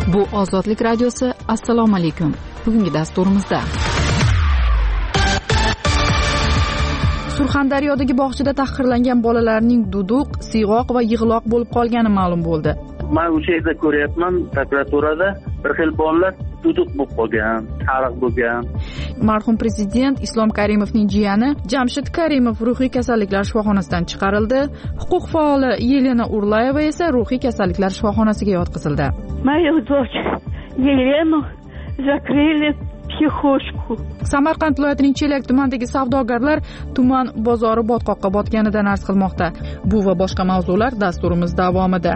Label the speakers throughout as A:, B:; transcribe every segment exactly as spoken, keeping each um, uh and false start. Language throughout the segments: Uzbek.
A: Bu Ozodlik radiosi. Assalomu alaykum. Bugungi dasturimizda Surxondaryodagi bog'chada tahqirlangan bolalarning duduq, siyg'oq va yig'loq bo'lib qolgani ma'lum bo'ldi.
B: Men o'sha yerda ko'ryapman, prokuraturada bir xil bolalar duduq bo'lib qolgan, sariq bo'lgan.
A: Marhum prezident Islom Karimovning jiyani Jamshid Karimov ruhiy kasalliklar shifoxonasidan chiqarildi. Huquq faoli Yelena Urlayeva esa ruhiy kasalliklar shifoxonasiga yotqizildi.
C: Мою дочь Елену закрыли psixoshku.
A: Samarqand viloyatining Chelak tumanidagi savdogarlar tuman bozori botqoqqa botganidan arz qilmoqda. Bu va boshqa mavzular dasturimiz davomida.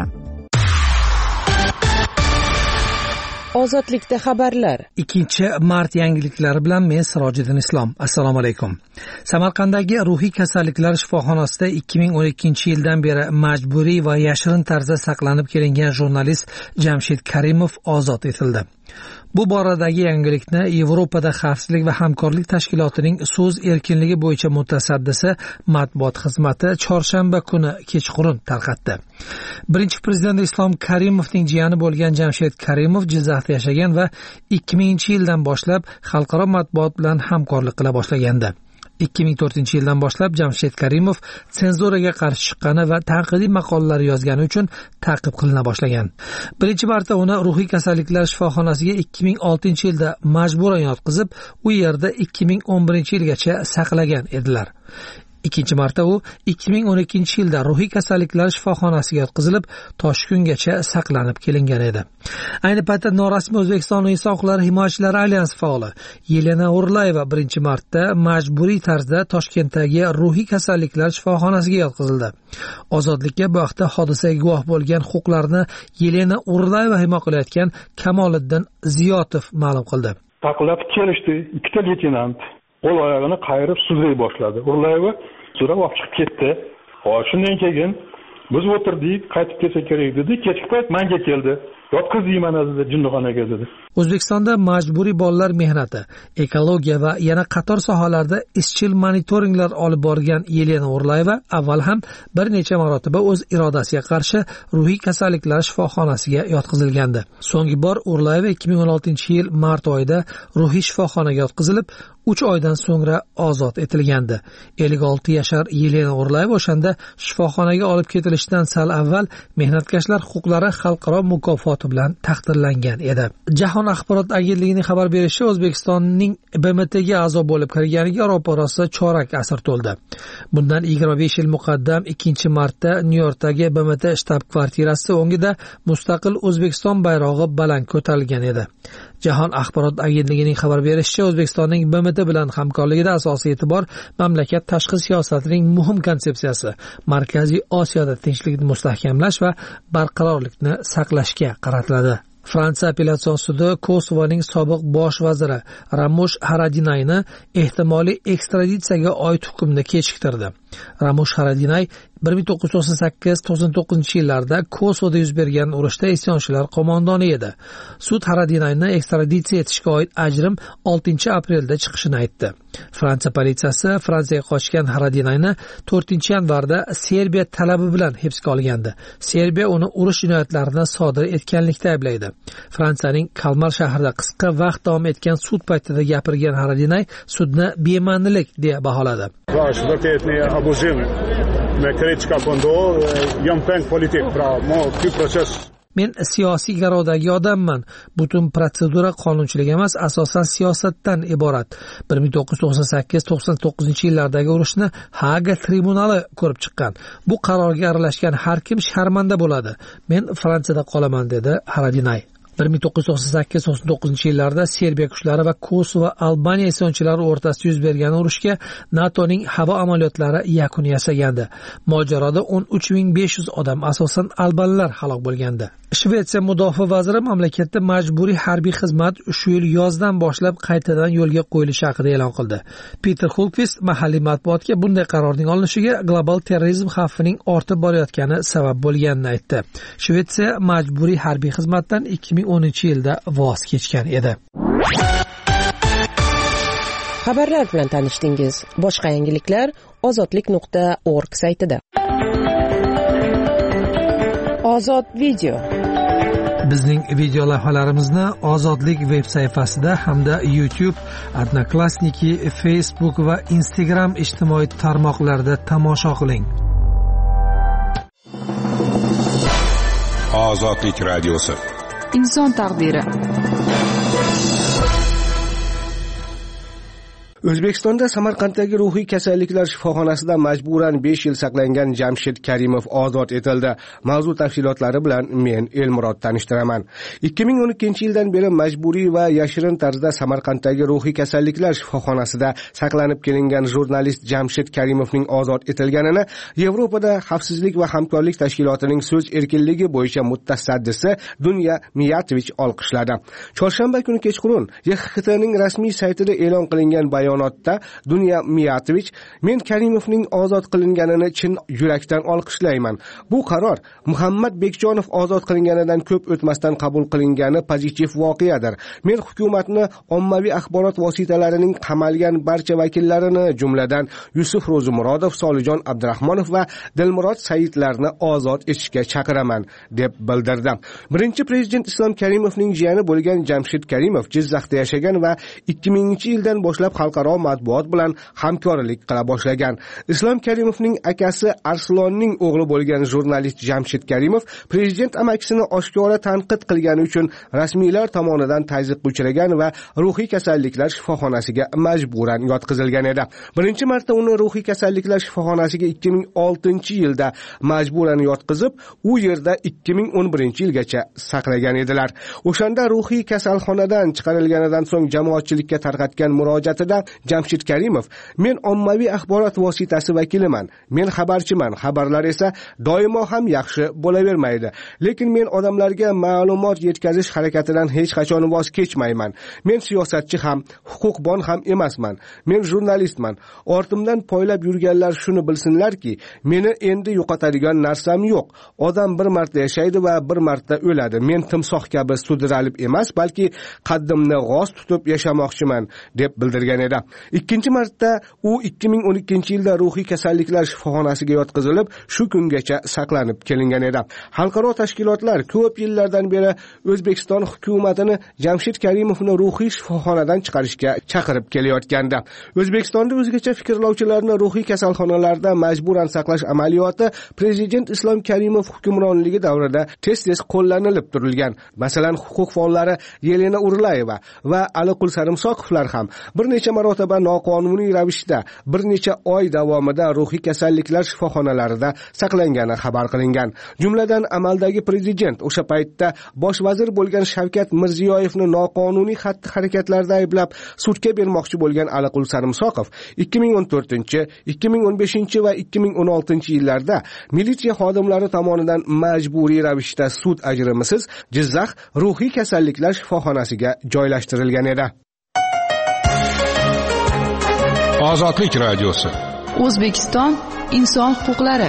D: Ozodlikda xabarlar.
E: ikkinchi mart yangiliklari bilan men Sirojiddin Islom. Assalomu alaykum. Samarqanddagi ruhiy kasalliklar shifoxonasida ikki ming o'n ikkinchi yildan beri majburiy va yashirin tarzda saqlanib kelingan jurnalist Jamshid Karimov ozod etildi. Bu boradagi yangilikni Yevropada xavfsizlik va hamkorlik tashkilotining so'z erkinligi bo'yicha mutasaddisi matbuot xizmati chorshanba kuni kechqurun tarqatdi. Birinchi prezident Islom Karimovning jiyani bo'lgan Jamshid Karimov Jizzaxda yashagan va ikki minginchi yildan boshlab xalqaro matbuot bilan hamkorlik qila boshlagandi. ikki ming to'rtinchi yildan boshlab Jamshid Karimov senzuraga qarshi chiqqani va tanqidiy maqolalar yozgani uchun ta'qib qilina boshlagan. Birinchi marta uni ruhiy kasalliklar shifoxonasiga ikki ming oltinchi yilda majburan yotqizib, u yerda ikki ming o'n birinchi yilgacha saqlagan edilar. Ikkinchi marta u ikki ming o'n ikkinchi yilda ruhiy kasalliklar shifoxonasiga yotqizilib, Toshkungacha saqlanib kelingan edi. Ayni paytda norasmiy O'zbekiston inson huquqlari himoyachilari alyansi faoli Yelena Urlayeva birinchi marta majburiy tarzda Toshkentdagi ruhiy kasalliklar shifoxonasiga yotqizildi. Ozodlikka bu vaqtda hodisaga guvoh bo'lgan huquqlarni Yelena Urlayeva himoya qilayotgan Kamoliddin Ziyotov ma'lum qildi.
F: Taqlab kelishdi, ikkita leytenant qo'l oyog'ini qayirib suzlay boshladi. Urlayeva so'rab olib chiqib ketdi. Xo'sh, shundan keyin biz o'tirdik, qaytib kelsa kerak dedi. Kechki payt menga keldi. Yotqizdik mana dedi, jinnixonaga dedi.
E: O'zbekistonda majburiy bolalar mehnati, ekologiya va yana qator sohalarda izchil monitoringlar olib borgan Yelena Urlayeva avval ham bir necha marotaba o'z irodasiga qarshi ruhiy kasalliklar shifoxonasiga yotqizilgandi. So'nggi bor Urlayeva ikki ming o'n oltinchi yil mart oyida ruhiy shifoxonaga yotqizilib, uch oydan so'ngra ozod etilgandi. ellik olti yashar Yelena Urlayeva o'shanda shifoxonaga olib ketilishidan sal avval mehnatkashlar huquqlari xalqaro mukofoti bilan taqdirlangan edi. Jahon axborot agentligining xabar berishicha, O'zbekistonning B M Tga a'zo bo'lib kirganiga ro'parasi chorak asr to'ldi. Bundan yigirma besh yil muqaddam ikkinchi martda Nyu-Yorkdagi B M T shtab-kvartirasi o'ngida mustaqil O'zbekiston bayrog'i baland ko'tarilgan edi. Jahon axborot agentligining xabar berishicha, O'zbekistonning B M T bilan hamkorligida asosiy e'tibor mamlakat tashqi siyosatining muhim konsepsiyasi Markaziy Osiyoda tinchlikni mustahkamlash va barqarorlikni saqlashga qaratiladi. Fransiya apellyatsion sudi Kosovoning sobiq bosh vaziri Ramush Haradinayni ehtimoliy ekstraditsiyaga oid hukmni kechiktirdi. Ramush Haradinay bir ming to'qqiz yuz to'qson sakkiz to'qson to'qqizinchi yillarda Kosovoda yuz bergan urushda isyonchilar qo'mondoni edi. Sud Haradinayni ekstraditsiya etishga oid ajrim oltinchi aprelda chiqishini aytdi. Fransiya politsiyasi Fransiyaga qochgan Haradinayni to'rtinchi yanvarda Serbiya talabi bilan hibsga olgandi. Serbiya uni urush jinoyatlarini sodir etganlikda ayblaydi. Fransiyaning Kalmar shahrida qisqa vaqt davom etgan sud paytida gapirgan Haradinay sudni bema'nilik deya baholadi. Men siyosiy garovdagi odamman. Butun protsedura qonunchilik emas, asosan siyosatdan iborat. bir ming to'qqiz yuz to'qson sakkiz to'qson to'qqizinchi yillardagi urushni Haga tribunali ko'rib chiqqan. Bu qarorga aralashgan har kim sharmanda bo'ladi. Men Fransiyada qolaman, dedi Haradinay. bir ming to'qqiz yuz to'qson sakkiz to'qson to'qqizinchi yillarda Serbiya kuchlari va Kosovo Albaniya isyonchilari o'rtasida yuz bergan urushga NATOning havo amaliyotlari yakun yasagandi. Mojaroda o'n uch ming besh yuz odam, asosan albanlar halok bo'lgandi. Shvetsiya mudofaa vaziri mamlakatda majburiy harbiy xizmat shu yil yozdan boshlab qaytadan yo'lga qo'yilishi haqida e'lon qildi. Peter Hultqvist mahalliy matbuotga bunday qarorning olinishiga global terrorizm xavfining ortib borayotgani sabab bo'lganini aytdi. Shvetsiya majburiy harbiy xizmatdan ikki ming o'ninchi yilda voz kechgan edi.
D: Xabarlar bilan tanishdingiz. Boshqa yangiliklar ozodlik nuqta org saytida. Ozod video.
E: Bizning video lavhalarimizni Ozodlik veb sayfasida hamda YouTube, Odnoklassniki, Facebook va Instagram ijtimoiy tarmoqlarida tomosha qiling.
G: Ozodlik radiosi.
A: Inson taqdiri.
H: O'zbekistonda Samarqanddagi ruhiy kasalliklar shifoxonasida majburan besh yil saqlangan Jamshid Karimov ozod etildi. Mavzu tafsilotlari bilan men Elmurod tanishtiraman. ikki ming o'n ikkinchi yildan beri majburiy va yashirin tarzda Samarqanddagi ruhiy kasalliklar shifoxonasida saqlanib kelingan jurnalist Jamshid Karimovning ozod etilganini Yevropada Xavfsizlik va hamkorlik tashkilotining so'z erkinligi bo'yicha mutasaddisi Dunya Miyatovich olqishladi. Chorshanba kuni kechqurun Y X K T'ning rasmiy saytida e'lon qilingan bayon Bayonotda Dunya Miyatovich men Karimovning ozod qilinganini chin yurakdan olqishlayman. Bu qaror Muhammad Bekjonov ozod qilinganidan ko'p o'tmasdan qabul qilingani pozitiv voqeadir. Men hukumatni ommaviy axborot vositalarining qamalgan barcha vakillarini, jumladan Yusuf Ro'zimurodov, Solijon Abdurahmonov va Dilmurod Saidlarni ozod etishga chaqiraman deb bildirdi. Birinchi prezident Islom Karimovning jiyani bo'lgan Jamshid Karimov Jizzaxda yashagan va ikki minginchi yildan boshlab xalqaro matbuot bilan hamkorlik qila boshlagan. Islom Karimovning akasi Arslonning o'g'li bo'lgan jurnalist Jamshid Karimov prezident amakisini oshkora tanqid qilgani uchun rasmiylar tomonidan tazyiqqa uchragan va ruhiy kasalliklar shifoxonasiga majburan yotqizilgan edi. Birinchi marta uni ruhiy kasalliklar shifoxonasiga ikki ming oltinchi yilda majburan yotqizib, u yerda ikki ming o'n birinchi yilgacha saqlagan edilar. O'shanda ruhiy kasalxonadan chiqarilganidan so'ng jamoatchilikka tarqatgan murojaatida Jamshid Karimov men ommaviy axborot vositasi vakiliman. Men xabarchiman. Xabarlar esa doimo ham yaxshi bo'lavermaydi. Lekin men odamlarga ma'lumot yetkazish harakatidan hech qachon voz kechmayman. Men siyosatchi ham, huquqbon ham emasman. Men jurnalistman. Ortimdan poylab yurganlar shuni bilsinlarki, meni endi yo'qotadigan narsam yo'q. Odam bir marta yashaydi va bir marta o'ladi. Men timsoh kabi sudralib emas, balki qaddimni g'oz tutib yashamoqchiman deb bildirgan edi. Ikkinchi marta u ikki ming o'n ikkinchi yilda ruhiy kasalliklar shifoxonasiga yotqizilib, shu kungacha saqlanib kelingan edi. Xalqaro tashkilotlar ko'p yillardan beri O'zbekiston hukumatini Jamshid Karimovni ruhiy shifoxonadan chiqarishga chaqirib kelayotgandi. O'zbekistonda o'zgacha fikrlovchilarni ruhiy kasalxonalarda majburan saqlash amaliyoti prezident Islom Karimov hukmronligi davrida tez-tez qo'llanilib turilgan. Masalan, huquq faollari Yelena Urlayeva va Aliqul Sarimsoqovlar ham bir necha marotaba noqonuniy ravishda bir necha oy davomida ruhiy kasalliklar shifoxonalarida saqlangani xabar qilingan. Jumladan amaldagi prezident o'sha paytda bosh vazir bo'lgan Shavkat Mirziyoyevni noqonuniy xatti-harakatlarda ayblab sudga bermoqchi bo'lgan Aliqul Sarimsoqov ikki ming o'n to'rtinchi, ikki ming o'n beshinchi va ikki ming o'n oltinchi yillarda militsiya xodimlari tomonidan majburiy ravishda sud ajrimisiz Jizzax ruhiy kasalliklar shifoxonasiga joylashtirilgan edi.
G: Ozodlik radiosi.
A: O'zbekiston inson huquqlari.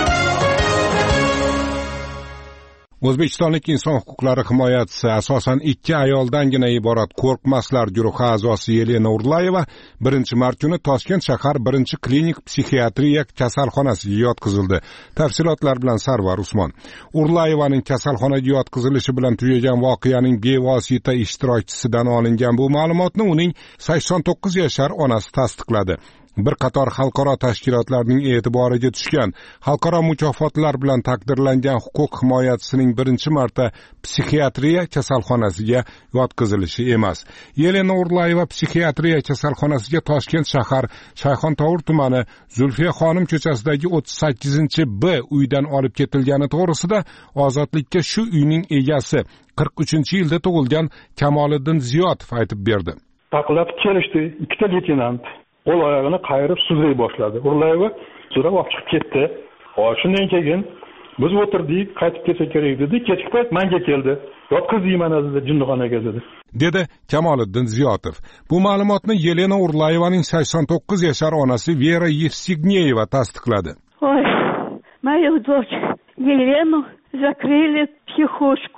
G: O'zbekistonlik inson huquqlari himoyachisi asosan ikki ayoldangina iborat Qo'rqmaslar guruhi a'zosi Yelena Urlayeva birinchi mart kuni Toshkent shahar birinchi klinik psixiatriya kasalxonasiga yotqizildi. Tafsilotlar bilan Sarvar Usmon. Urlayevaning kasalxonaga yotqizilishi bilan tugagan voqeaning bevosita ishtirokchisidan olingan bu ma'lumotni uning sakson to'qqiz yashar onasi tasdiqladi. Bir qator xalqaro tashkilotlarning e'tiboriga tushgan, xalqaro mukofotlar bilan taqdirlangan huquq himoyachisining birinchi marta psixiatriya kasalxonasiga yotqizilishi emas. Yelena Urlayeva psixiatriya kasalxonasiga Toshkent shahar Shayxontohur tumani Zulfiya xonim ko'chasidagi o'ttiz sakkizinchi B uydan olib ketilgani to'g'risida Ozodlikka shu uyning egasi qirq uchinchi yilda tug'ilgan Kamoliddin Ziyotov aytib berdi.
F: Taqlab kelishdi, ikkita leytenant qo'l oyog'ini qayirib suzlay boshladi. Urlayeva so'rab olib chiqib ketdi. Shundan keyin biz o'tirdik, qaytib kelsa kerak dedi. Kechki payt menga keldi. Yotqizdik mana dedi, jinnixonaga dedi.
G: dedi Kamoliddin Ziyotov. Bu ma'lumotni Yelena Urlayevaning sakson to'qqiz yashar onasi Vera Yevsigneyeva tasdiqladi.
C: Ой, мою дочь Елену закрыли в психушку.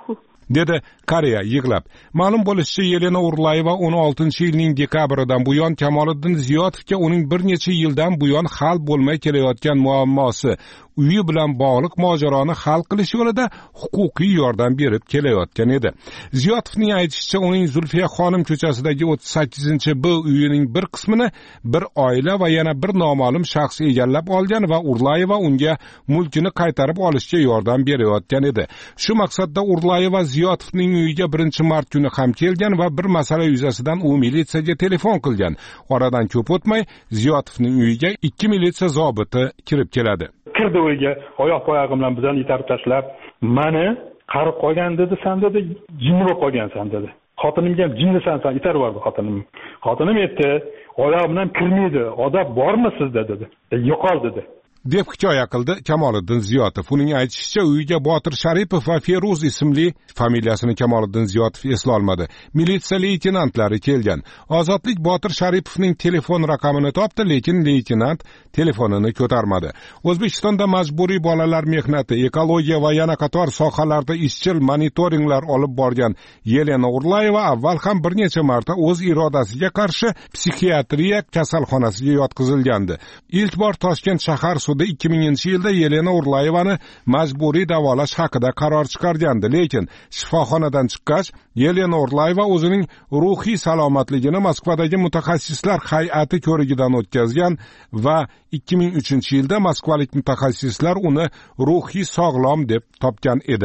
G: dedi Koreya yig'lab. Ma'lum bo'lishicha, Yelena Urlayeva o'n oltinchi yilning dekabridan buyon Kamoliddin Ziyotovga uning bir necha yildan buyon hal bo'lmay kelayotgan muammosi, uyi bilan bog'liq mojaroni hal qilish yo'lida huquqiy yordam berib kelayotgan edi. Ziyotovning aytishicha, uning Zulfiya xonim ko'chasidagi o'ttiz sakkizinchi B uyining bir qismini bir oila va yana bir noma'lum shaxs egallab olgan va Urlayeva unga mulkini qaytarib olishga yordam berayotgan edi. Shu maqsadda Urlayeva Ziyotovning uyiga birinchi mart kuni ham kelgan va bir masala yuzasidan u militsiyaga telefon qilgan. Oradan ko'p o'tmay Ziyotovning uyiga ikki militsiya zobiti kirib keladi.
F: Kirdi uyga, oyoq oyog'im bilan bizani itarib tashlab, "Mani qarib qolgan dedi, sen dedi, jinni qolgansan" dedi. Xotinimga ham jinnisan, sen itarib yubordi xotinim. Xotinim aytdi, "Oyog'im bilan kirmaydi, odob bormi sizda" dedi. "Yo'qol" dedi.
G: deb hikoya qildi Kamoliddin Ziyotov. Uning aytishicha, uyiga Botir Sharipov va Feruz ismli, familiyasini Kamoliddin Ziyotov eslolmadi, militsiya leytenantlari kelgan. Ozodlik Botir Sharipovning telefon raqamini topdi, lekin leytenant telefonini ko'tarmadi. O'zbekistonda majburiy bolalar mehnati, ekologiya va yana qator sohalarda izchil monitoringlar olib borgan Yelena Urlayeva avval ham bir necha marta o'z irodasiga qarshi psixiatriya kasalxonasiga yotqizilgandi. Ilk bor Toshkent shahar sudi ikki minginchi yilda Yelena Urlayevani majburiy davolash haqida qaror chiqargandi, lekin shifoxonadan chiqqach, Yelena Urlayeva o'zining ruhiy salomatligini Moskvadagi mutaxassislar hay'ati ko'rigidan o'tkazgan va ikki ming uchinchi yilda moskvalik mutaxassislar uni ruhiy sog'lom deb topgan edi.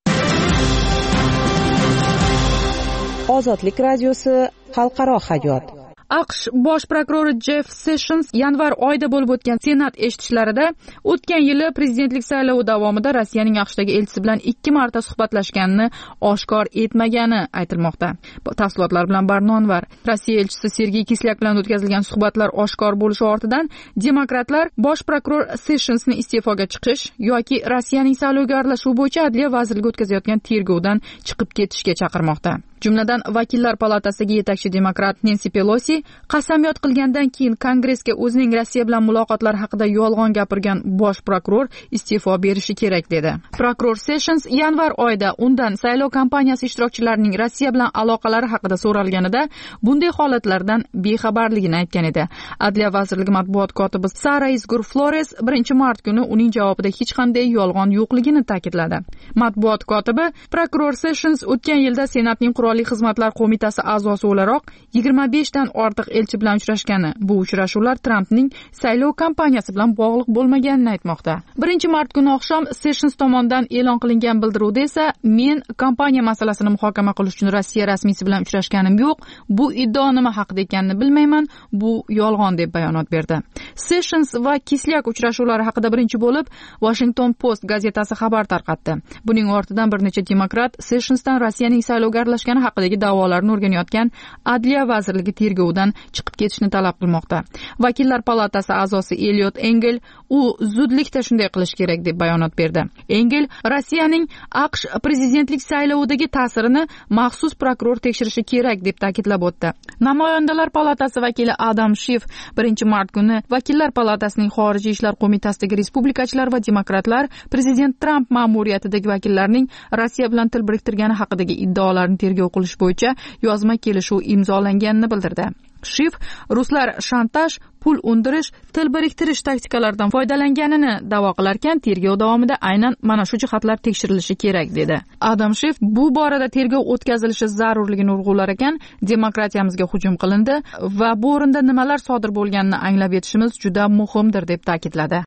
D: Ozodlik radiosi xalqaro hayot.
A: AQSh bosh prokurori Jeff Sessions yanvar oyida bo'lib o'tgan Senat eshitishlarida o'tgan yili prezidentlik saylovi davomida Rossiyaning AQShdagi elchisi bilan ikki marta suhbatlashganini oshkor etmagani aytilmoqda. Tafsilotlar bilan Barnonvar. Rossiya elchisi Sergey Kislyak bilan o'tkazilgan suhbatlar oshkor bo'lishi ortidan demokratlar bosh prokuror Sessionsni iste'foga chiqish yoki Rossiyaning saylovga aralashuvi bo'yicha Adliya vazirligi o'tkazayotgan tergovdan chiqib ketishga chaqirmoqda. Jumladan, vakillar palatasidagi yetakchi demokrat Nancy Pelosi qasamyod qilgandan keyin Kongressga o'zining Rossiya bilan muloqotlari haqida yolg'on gapirgan bosh prokuror iste'fo berishi kerak dedi. Prokuror Sessions yanvar oyida undan saylov kampaniyasi ishtirokchilarining Rossiya bilan aloqalari haqida so'ralganida bunday holatlardan bexabarligini aytgan edi. Adliya vazirligi matbuot kotibi Sara Izgur Flores birinchi mart kuni uning javobida hech qanday yolg'on yo'qligini ta'kidladi. Matbuot kotibi prokuror Sessions o'tgan yilda Senatning Qurolli xizmatlar qo'mitasi a'zosi o'laroq yigirma besh dan ortiq elchi bilan uchrashgani, bu uchrashuvlar Trumpning saylov kampaniyasi bilan bog'liq bo'lmaganini aytmoqda. birinchi mart kuni oqshom Sessions tomonidan e'lon qilingan bildiruvda esa men kampaniya masalasini muhokama qilish uchun Rossiya rasmiysi bilan uchrashganim yo'q, bu iddao nima haqida ekanini bilmayman, bu yolg'on deb bayonot berdi. Sessions va Kislyak uchrashuvlari haqida birinchi bo'lib Washington Post gazetasi xabar tarqatdi. Buning ortidan bir necha demokrat Sessionsdan Rossiyaning saylovga aralashgani haqidagi da'volarni o'rganayotgan Adliya vazirligi tergovidan chiqib ketishni talab qilmoqda. Vakillar palatasi a'zosi Eliot Engel u zudlikda shunday qilish kerak deb bayonot berdi. Engel Rossiyaning AQSh prezidentlik saylovidagi ta'sirini maxsus prokuror tekshirishi kerak deb ta'kidlab o'tdi. Namoyandalar palatasi vakili Adam Schiff birinchi mart kuni vakillar palatasining xorijiy ishlar qo'mitasidagi respublikachilar va demokratlar prezident Trump ma'muriyatidagi vakillarning Rossiya bilan til biriktirgani haqidagi iddaolarni tergov qilish bo'yicha yozma kelishuv imzolanganini bildirdi. Shif ruslar shantaj, pul undirish, til biriktirish taktikalaridan foydalanganini da'vo qilarkan, tergov davomida aynan mana shu jihatlar tekshirilishi kerak dedi. Adam Shif bu borada tergov o'tkazilishi zarurligini urg'ular ekan, demokratiyamizga hujum qilindi va bu o'rinda nimalar sodir bo'lganini anglab yetishimiz juda muhimdir deb ta'kidladi.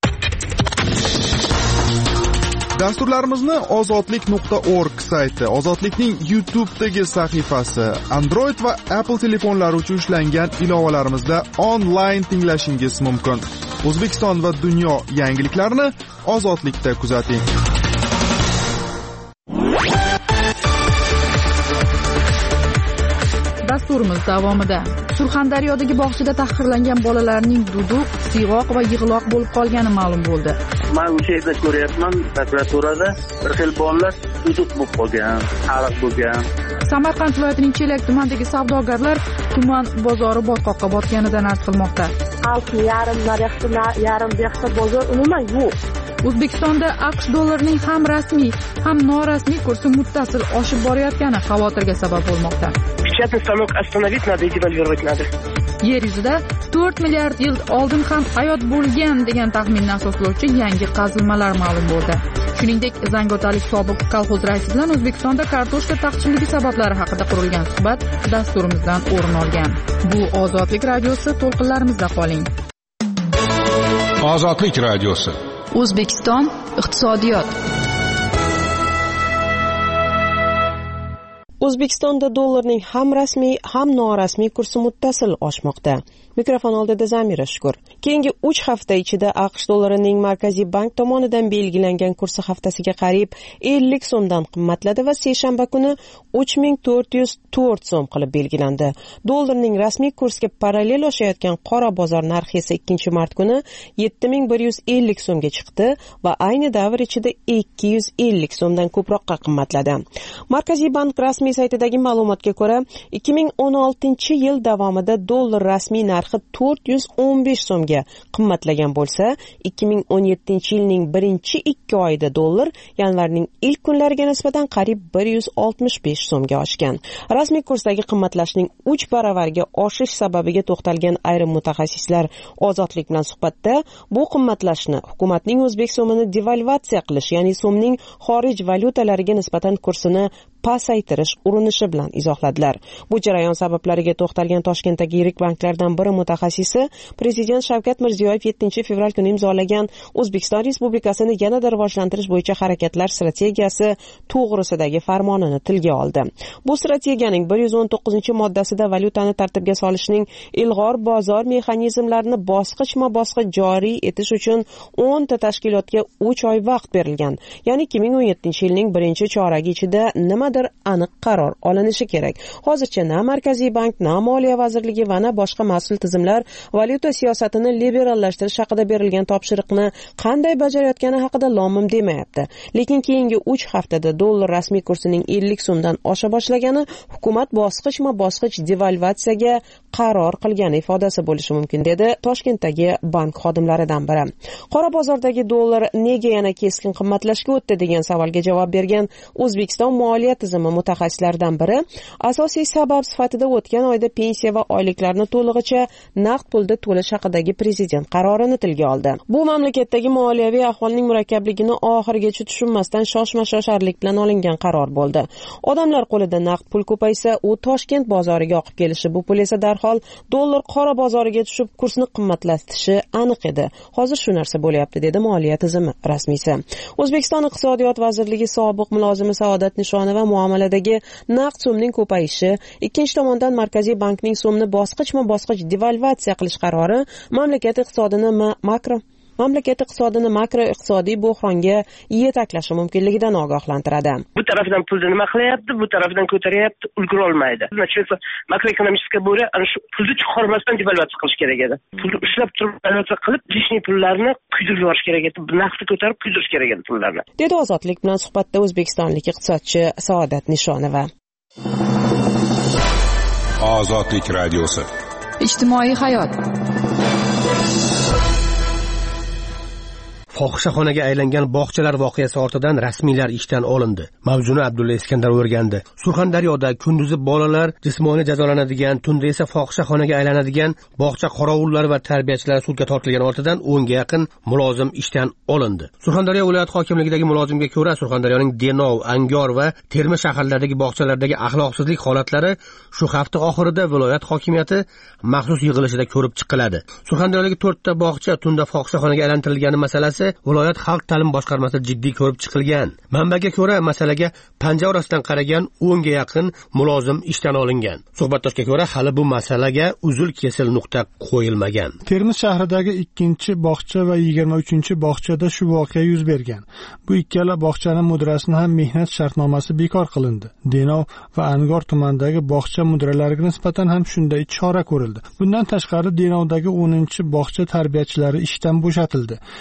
I: Dasturlarimizni ozodlik nuqta org sayti, Ozodlikning YouTube'dagi sahifasi, Android va Apple telefonlari uchun ishlangan ilovalarimizda onlayn tinglashingiz mumkin. O'zbekiston va dunyo yangiliklarini Ozodlikda kuzating.
A: Dasturimiz davomida Surxondaryodagi bog'chada tahqirlangan bolalarning duduq, siyg'oq va yig'loq bo'lib qolgani ma'lum bo'ldi.
B: Men o'sha yerda ko'ryapman, prokuraturada bir xil bolalar duduq bo'lib qolgan, haliq bo'lgan.
A: Samarqand viloyatining Chelak tumanidagi savdogarlar tuman bozori botqoqqa botganidan arz qilmoqda.
J: olti yarim narxda, yarim bexda bozor umuman yo'q.
A: O'zbekistonda AQSh dollarining ham rasmiy, ham norasmiy kursi muttasil oshib borayotgani xavotirga sabab bo'lmoqda.
J: Печатный станок остановить надо и девальвировать надо.
A: Yer yuzida to'rt milliard yil oldin ham hayot bo'lgan degan taxminni asoslovchi yangi qazilmalar ma'lum bo'ldi. Shuningdek, Zangiotalik sobiq kolxoz raisi bilan O'zbekistonda kartoshka taqchilligi sabablari haqida qurilgan suhbat dasturimizdan o'rin olgan. Bu Ozodlik radiosi, to'lqinlarimizda qoling.
G: Ozodlik radiosi.
A: O'zbekiston iqtisodiyot.
D: O'zbekistonda dollarning ham rasmiy, ham norasmiy kursi muttasil oshmoqda. Mikrofon oldida Zamira Shukur. Keyingi uch hafta ichida AQSh dollarining Markaziy bank tomonidan belgilangan kursi haftasiga qariyb ellik so'mdan qimmatladi va seshanba kuni uch ming to'rt yuz to'rt so'm qilib belgilandi. Dollarning rasmiy kursga parallel oshayotgan qora bozor narxi esa ikkinchi mart kuni yetti ming bir yuz ellik so'mga chiqdi va ayni davr ichida ikki yuz ellik so'mdan ko'proqqa qimmatladi. Markaziy bank rasmiy saytidagi ma'lumotga ko'ra, ikki ming o'n oltinchi yil davomida dollar rasmiy narxi to'rt yuz o'n besh so'mga qimmatlagan bo'lsa, ikki ming o'n yettinchi yilning birinchi ikki oyida dollar yanvarning ilk kunlariga nisbatan qariyb bir yuz oltmish besh so'mga oshgan. Rasmiy kursdagi qimmatlashning uch baravarga oshish sababiga to'xtalgan ayrim mutaxassislar Ozodlik bilan suhbatda bu qimmatlashni hukumatning o'zbek so'mini devalvatsiya qilish, ya'ni so'mning xorij valyutalariga nisbatan kursini pasaytirish urinishi bilan izohladilar. Bu jarayon sabablariga to'xtalgan Toshkentdagi yirik banklardan biri mutaxassisi Prezident Shavkat Mirziyoyev yettinchi fevral kuni imzolagan O'zbekiston Respublikasini yanada rivojlantirish bo'yicha harakatlar strategiyasi to'g'risidagi farmonini tilga oldi. Bu strategiyaning bir yuz o'n to'qqizinchi moddasida valyutani tartibga solishning ilg'or bozor mexanizmlarini bosqichma-bosqich joriy etish uchun o'n ta tashkilotga uch oy vaqt berilgan. Ya'ni ikki ming o'n yettinchi yilning birinchi choragi ichida nima aniq qaror olinishi kerak. Hozircha na Markaziy bank, na Moliya vazirligi va na boshqa mas'ul tizimlar valyuta siyosatini liberallashtirish haqida berilgan topshiriqni qanday bajarayotgani haqida lom-mim demayapti. Lekin keyingi uch haftada dollar rasmiy kursining ellik so'mdan osha boshlagani hukumat bosqichma-bosqich devalvatsiyaga qaror qilgani ifodasi bo'lishi mumkin, dedi Toshkentdagi bank xodimlaridan biri. Qora bozordagi dollar nega yana keskin qimmatlashga o'tdi degan savolga javob bergan O'zbekiston moliya tizimi mutaxassislaridan biri, asosiy sabab sifatida o'tgan oyda pensiya va oyliklarni to'lig'icha naqd pulda to'lash haqidagi prezident qarorini tilga oldi. Bu mamlakatdagi moliyaviy ahvolning murakkabligini oxirigacha tushunmasdan shoshma-shosharlik bilan olingan qaror bo'ldi. Odamlar qo'lida naqd pul ko'paysa, u Toshkent bozoriga oqib kelishi, bu pul esa darhol dollar qora bozoriga tushib kursni qimmatlatishi aniq edi. Hozir shu narsa bo'lyapti, dedi moliya tizimi rasmiysi. O'zbekiston iqtisodiyot vazirligi sobiq mulozimi Saodat Nishonova muomaladagi naqd so'mning ko'payishi, ikkinchi tomondan Markaziy bankning so'mni bosqichma-bosqich devalvatsiya qilish qarori mamlakat iqtisodini makro mamlakat iqtisodini makro iqtisodiy bo'hronga yetaklashi mumkinligidan ogohlantiradi.
J: Bu tarafdan pulni nima qilyapti, bu tarafdan ko'taryapti, ulgura olmaydi. Natijada makroekonomik bo'ri ana shu pulni chiqarmasdan devalvatsiya qilish kerak edi. Pulni ushlab turib devalvatsiya qilib, lishniy pullarni kuydirib yuborish kerak edi. Naqdni ko'tarib kuydirish kerak edi pullarni,
D: dedi Ozodlik bilan suhbatda o'zbekistonlik iqtisodchi Saodat Nishonova.
G: Ozodlik radiosi.
A: Ijtimoiy hayot.
H: Fohishaxonaga aylangan bog'chalar voqeasi ortidan rasmiylar ishdan olindi. Mavzuni Abdulla Iskandar o'rgandi. Surxondaryoda kunduzi bolalar jismoniy jazolanadigan, tunda esa fohishaxonaga aylanadigan bog'cha qorovullari va tarbiyachilar sudga tortilgan ortidan o'nga yaqin mulozim ishdan olindi. Surxondaryo viloyat hokimligidagi mulozimga ko'ra, Surxondaryoning Denov, Angor va Termiz shaharlaridagi bog'chalardagi axloqsizlik holatlari shu hafta oxirida viloyat hokimiyati maxsus yig'ilishida ko'rib chiqiladi. Surxondaryodagi to'rtta bog'cha tunda fohishaxonaga aylantirilgani masalasi viloyat xalq ta'lim boshqarmasi jiddiy ko'rib chiqilgan. Manbaga ko'ra, masalaga panja orasidan qaragan o'nga yaqin mulozim ishdan olingan. Suhbatdoshga ko'ra, hali bu masalaga uzil-kesil nuqta qo'yilmagan.
K: Termiz shahridagi ikkinchi bog'cha va yigirma uchinchi bog'chada shu voqea yuz bergan. Bu ikkala bog'chaning mudrasini ham mehnat shartnomasi bekor qilindi. Denov va Angor tumanidagi bog'cha mudralariga nisbatan ham shunday chora ko'rildi. Bundan tashqari Denovdagi o'ninchi bog'cha tarbiyachilari ishdan bo'shatildi. Denov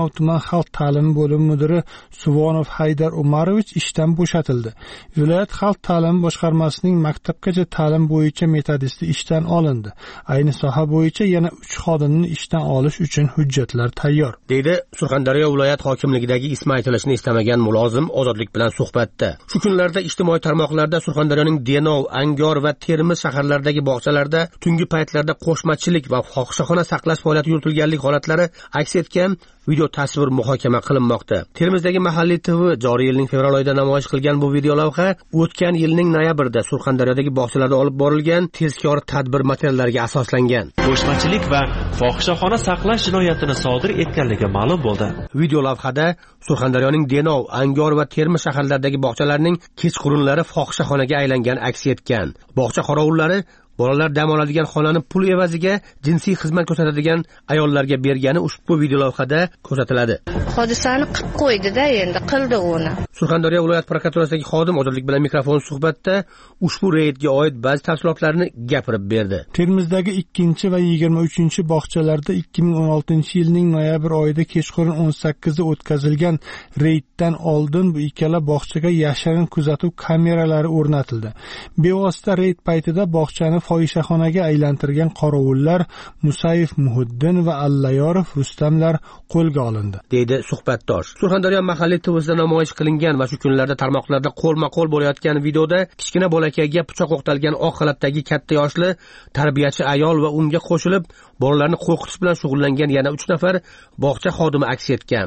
K: tuman xalq ta'limi bo'limi mudiri Suvonov Haydar Umarovich ishdan bo'shatildi. Viloyat xalq ta'limi boshqarmasining maktabgacha ta'lim bo'yicha metodisti ishdan olindi. Ayni soha bo'yicha yana uch xodimni ishdan olish uchun hujjatlar tayyor,
L: deydi Surxondaryo viloyat hokimligidagi ismi aytilishini istamagan mulozim Ozodlik bilan suhbatda. Shu kunlarda ijtimoiy tarmoqlarda Surxondaryoning Denov, Angor va Termiz shaharlaridagi bog'chalarda tungi paytlarda qo'shmachilik va fohishaxona saqlash faoliyati yuritilganlik holatlari aks etgan video tasvir muhokama qilinmoqda. Termizdagi mahalliy T V joriy yilning fevral oyida namoyish qilgan bu video lavha o'tgan yilning noyabrida Surxondaryodagi bog'chalarda olib borilgan tezkor tadbir materiallariga asoslangan.
M: Qo'shmachilik va fohishaxona saqlash jinoyatini sodir etganligi ma'lum bo'ldi.
L: Video lavhada Surxondaryoning Denov, Angor va Termiz shaharlaridagi bog'chalarning kechqurunlari fohishaxonaga aylangan aks etgan. Bog'cha qorovullari bolalar dam oladigan xonani pul evaziga jinsiy xizmat ko'rsatadigan ayollarga bergani ushbu video lavhada ko'rsatiladi.
N: Hodisani qilib qo'ydi-da, endi qildi uni.
L: Surxondaryo viloyat prokuraturasidagi xodim Ozodlik bilan mikrofon suhbatda ushbu reydga oid ba'zi tafsilotlarni gapirib berdi.
K: Termizdagi ikkinchi va yigirma uchinchi bog'chalarda ikki ming o'n oltinchi yilning noyabr oyida kechqurun o'n sakkizida o'tkazilgan reyddan oldin bu ikkala bog'chaga yashirin kuzatuv kameralari o'rnatildi. Bevosita reyd paytida bog'chani fohishaxonaga aylantirgan qorovullar Musayev Muhiddin va Allayorov Rustamlar qo'lga olindi,
L: deydi suhbatdosh. Surxondaryo mahalliy T V'sida namoyish qilingan va shu kunlarda tarmoqlarda qo'lma-qo'l bo'layotgan videoda kichkina bolakayga pichoq o'qtalgan oq xalatdagi katta yoshli tarbiyachi ayol va unga qo'shilib bolalarni qo'rqitish bilan shug'ullangan yana uch nafar bog'cha xodimi aks etgan.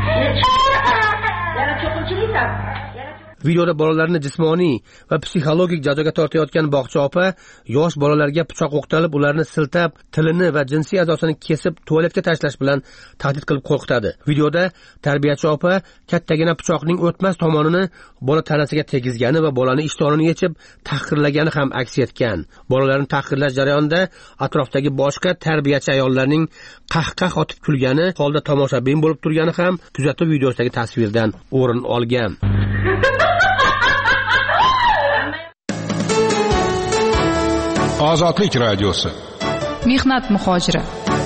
L: Videoda bolalarni jismoniy va psixologik jazoga tortayotgan bog'cha opa yosh bolalarga pichoq o'qtalib, ularni siltab, tilini va jinsiy a'zosini kesib tualetga tashlash bilan tahdid qilib qo'rqitadi. Videoda tarbiyachi opa kattagina pichoqning o'tmas tomonini bola tanasiga tegizgani va bolani ishtonini yechib tahqirlagani ham aks etgan. Bolalarni tahqirlash jarayonida atrofdagi boshqa tarbiyachi ayollarning qahqah otib kulgani, holda tomoshabin bo'lib turgani ham kuzatuv videosidagi tasvirdan o'rin olgan.
G: Ozodlik radiosi.
A: Mehnat muhojiri.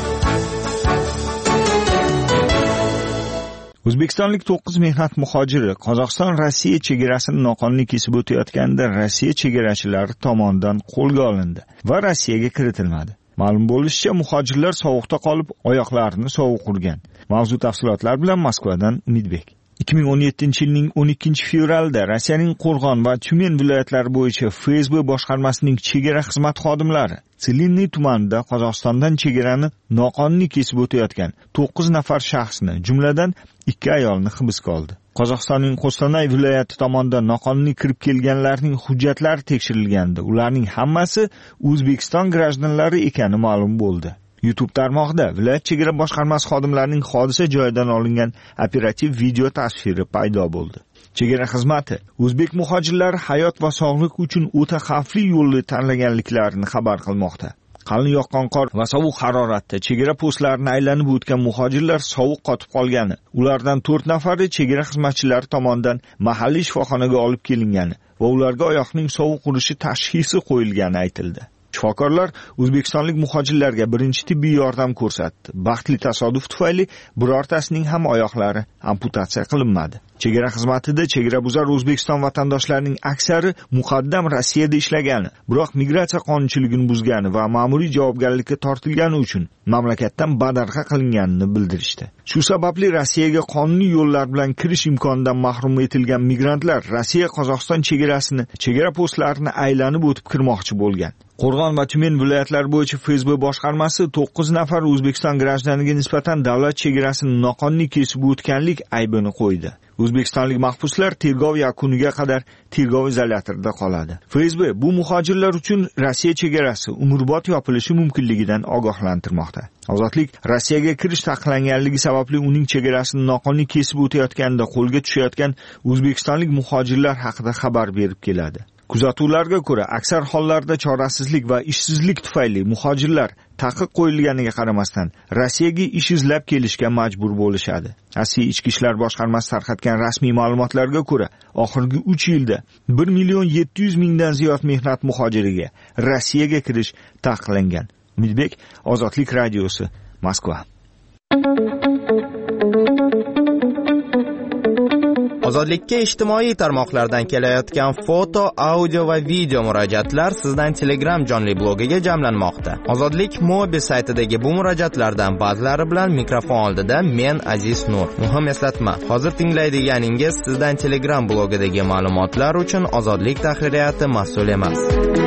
O: O'zbekistonlik to'qqiz mehnat muhojiri Qozog'iston Rossiya chegarasini noqonuniy kesib o'tayotganda Rossiya chegarachilari tomonidan qo'lga olindi va Rossiyaga kiritilmadi. Ma'lum bo'lishicha, muhojirlar sovuqda qolib, oyoqlarini sovuq urgan. Mavzu tafsilotlar bilan Moskvadan Umidbek. ikki ming o'n yettinchi yilning o'n ikkinchi fevralida Rossiyaning Qo'rg'on va Tyumen viloyatlari bo'yicha F S B boshqarmasining chegara xizmati xodimlari Selinniy tumanida Qozog'istondan chegarani noqonuniy kesib o'tayotgan to'qqiz nafar shaxsni, jumladan ikki ayolni hibsga oldi. Qozog'istonning Qo'stanay viloyati tomonidan noqonuniy kirib kelganlarning hujjatlari tekshirilganda, ularning hammasi O'zbekiston grajdanlari ekani ma'lum bo'ldi. YouTube tarmog'ida viloyat chegara boshqarmasi xodimlarining hodisa joyidan olingan operativ video tasviri paydo bo'ldi. Chegara xizmati o'zbek muhojirlari hayot va sog'liq uchun o'ta xavfli yo'lni tanlaganliklarini xabar qilmoqda. Qalin yoqqan qor va sovuq haroratda chegara postlarini aylanib o'tgan muhojirlar sovuq qotib qolgani, ulardan to'rt nafari chegara xizmatchilari tomonidan mahalliy shifoxonaga olib kelingani va ularga oyoqning sovuq urishi tashxisi qo'yilgani aytildi. Shifokorlar o'zbekistonlik muhojirlarga birinchi tibbiy yordam ko'rsatdi. Baxtli tasodif tufayli birortasining ham oyoqlari amputatsiya qilinmadi. Chegara xizmatida chegarabuzar O'zbekiston vatandoshlarining aksari muqaddam Rossiyada ishlagani, biroq migratsiya qonunchiligini buzgani va ma'muriy javobgarlikka tortilgani uchun mamlakatdan badarg'a qilinganini bildirishdi. Shu sababli Rossiyaga qonuniy yo'llar bilan kirish imkonidan mahrum etilgan migrantlar Rossiya Qozog'iston chegarasini, chegara postlarini aylanib o'tib kirmoqchi bo'lgan. Qo'rg'on va Tyumen viloyatlari bo'yicha F S B boshqarmasi to'qqiz nafar O'zbekiston grajdaniga nisbatan davlat chegarasini noqonuniy kesib o'tganlik aybini qo'ydi. O'zbekistonlik mahbuslar tergov yakuniga qadar tergov izolyatorida qoladi. F S B bu muhojirlar uchun Rossiya chegarasi umrbod yopilishi mumkinligidan ogohlantirmoqda. Ozodlik Rossiyaga kirish taqiqlanganligi sababli uning chegarasini noqonuniy kesib o'tayotganda qo'lga tushayotgan o'zbekistonlik muhojirlar haqida xabar berib keladi. Kuzatuvlarga ko'ra, aksar hollarda chorasizlik va ishsizlik tufayli muhojirlar taqiq qo'yilganiga qaramasdan Rossiyaga ish izlab kelishga majbur bo'lishadi. Rossiya Ichki ishlar boshqarmasi tarqatgan rasmiy ma'lumotlarga ko'ra, oxirgi uch yilda bir million yetti yuz mingdan ziyod mehnat muhojiriga Rossiyaga kirish taqiqlangan. Umidbek, Ozodlik radiosi, Moskva.
P: Ozodlikka ijtimoiy tarmoqlardan kelayotgan foto, audio va video murojaatlar sizdan Telegram jonli blogiga jamlanmoqda. Ozodlik Mobi saytidagi bu murojaatlardan ba'zilari bilan mikrofon oldida men Aziz Nur. Muhim eslatma, hozir tinglaydiganingiz sizdan Telegram blogidagi ma'lumotlar uchun Ozodlik tahririyati mas'ul emas.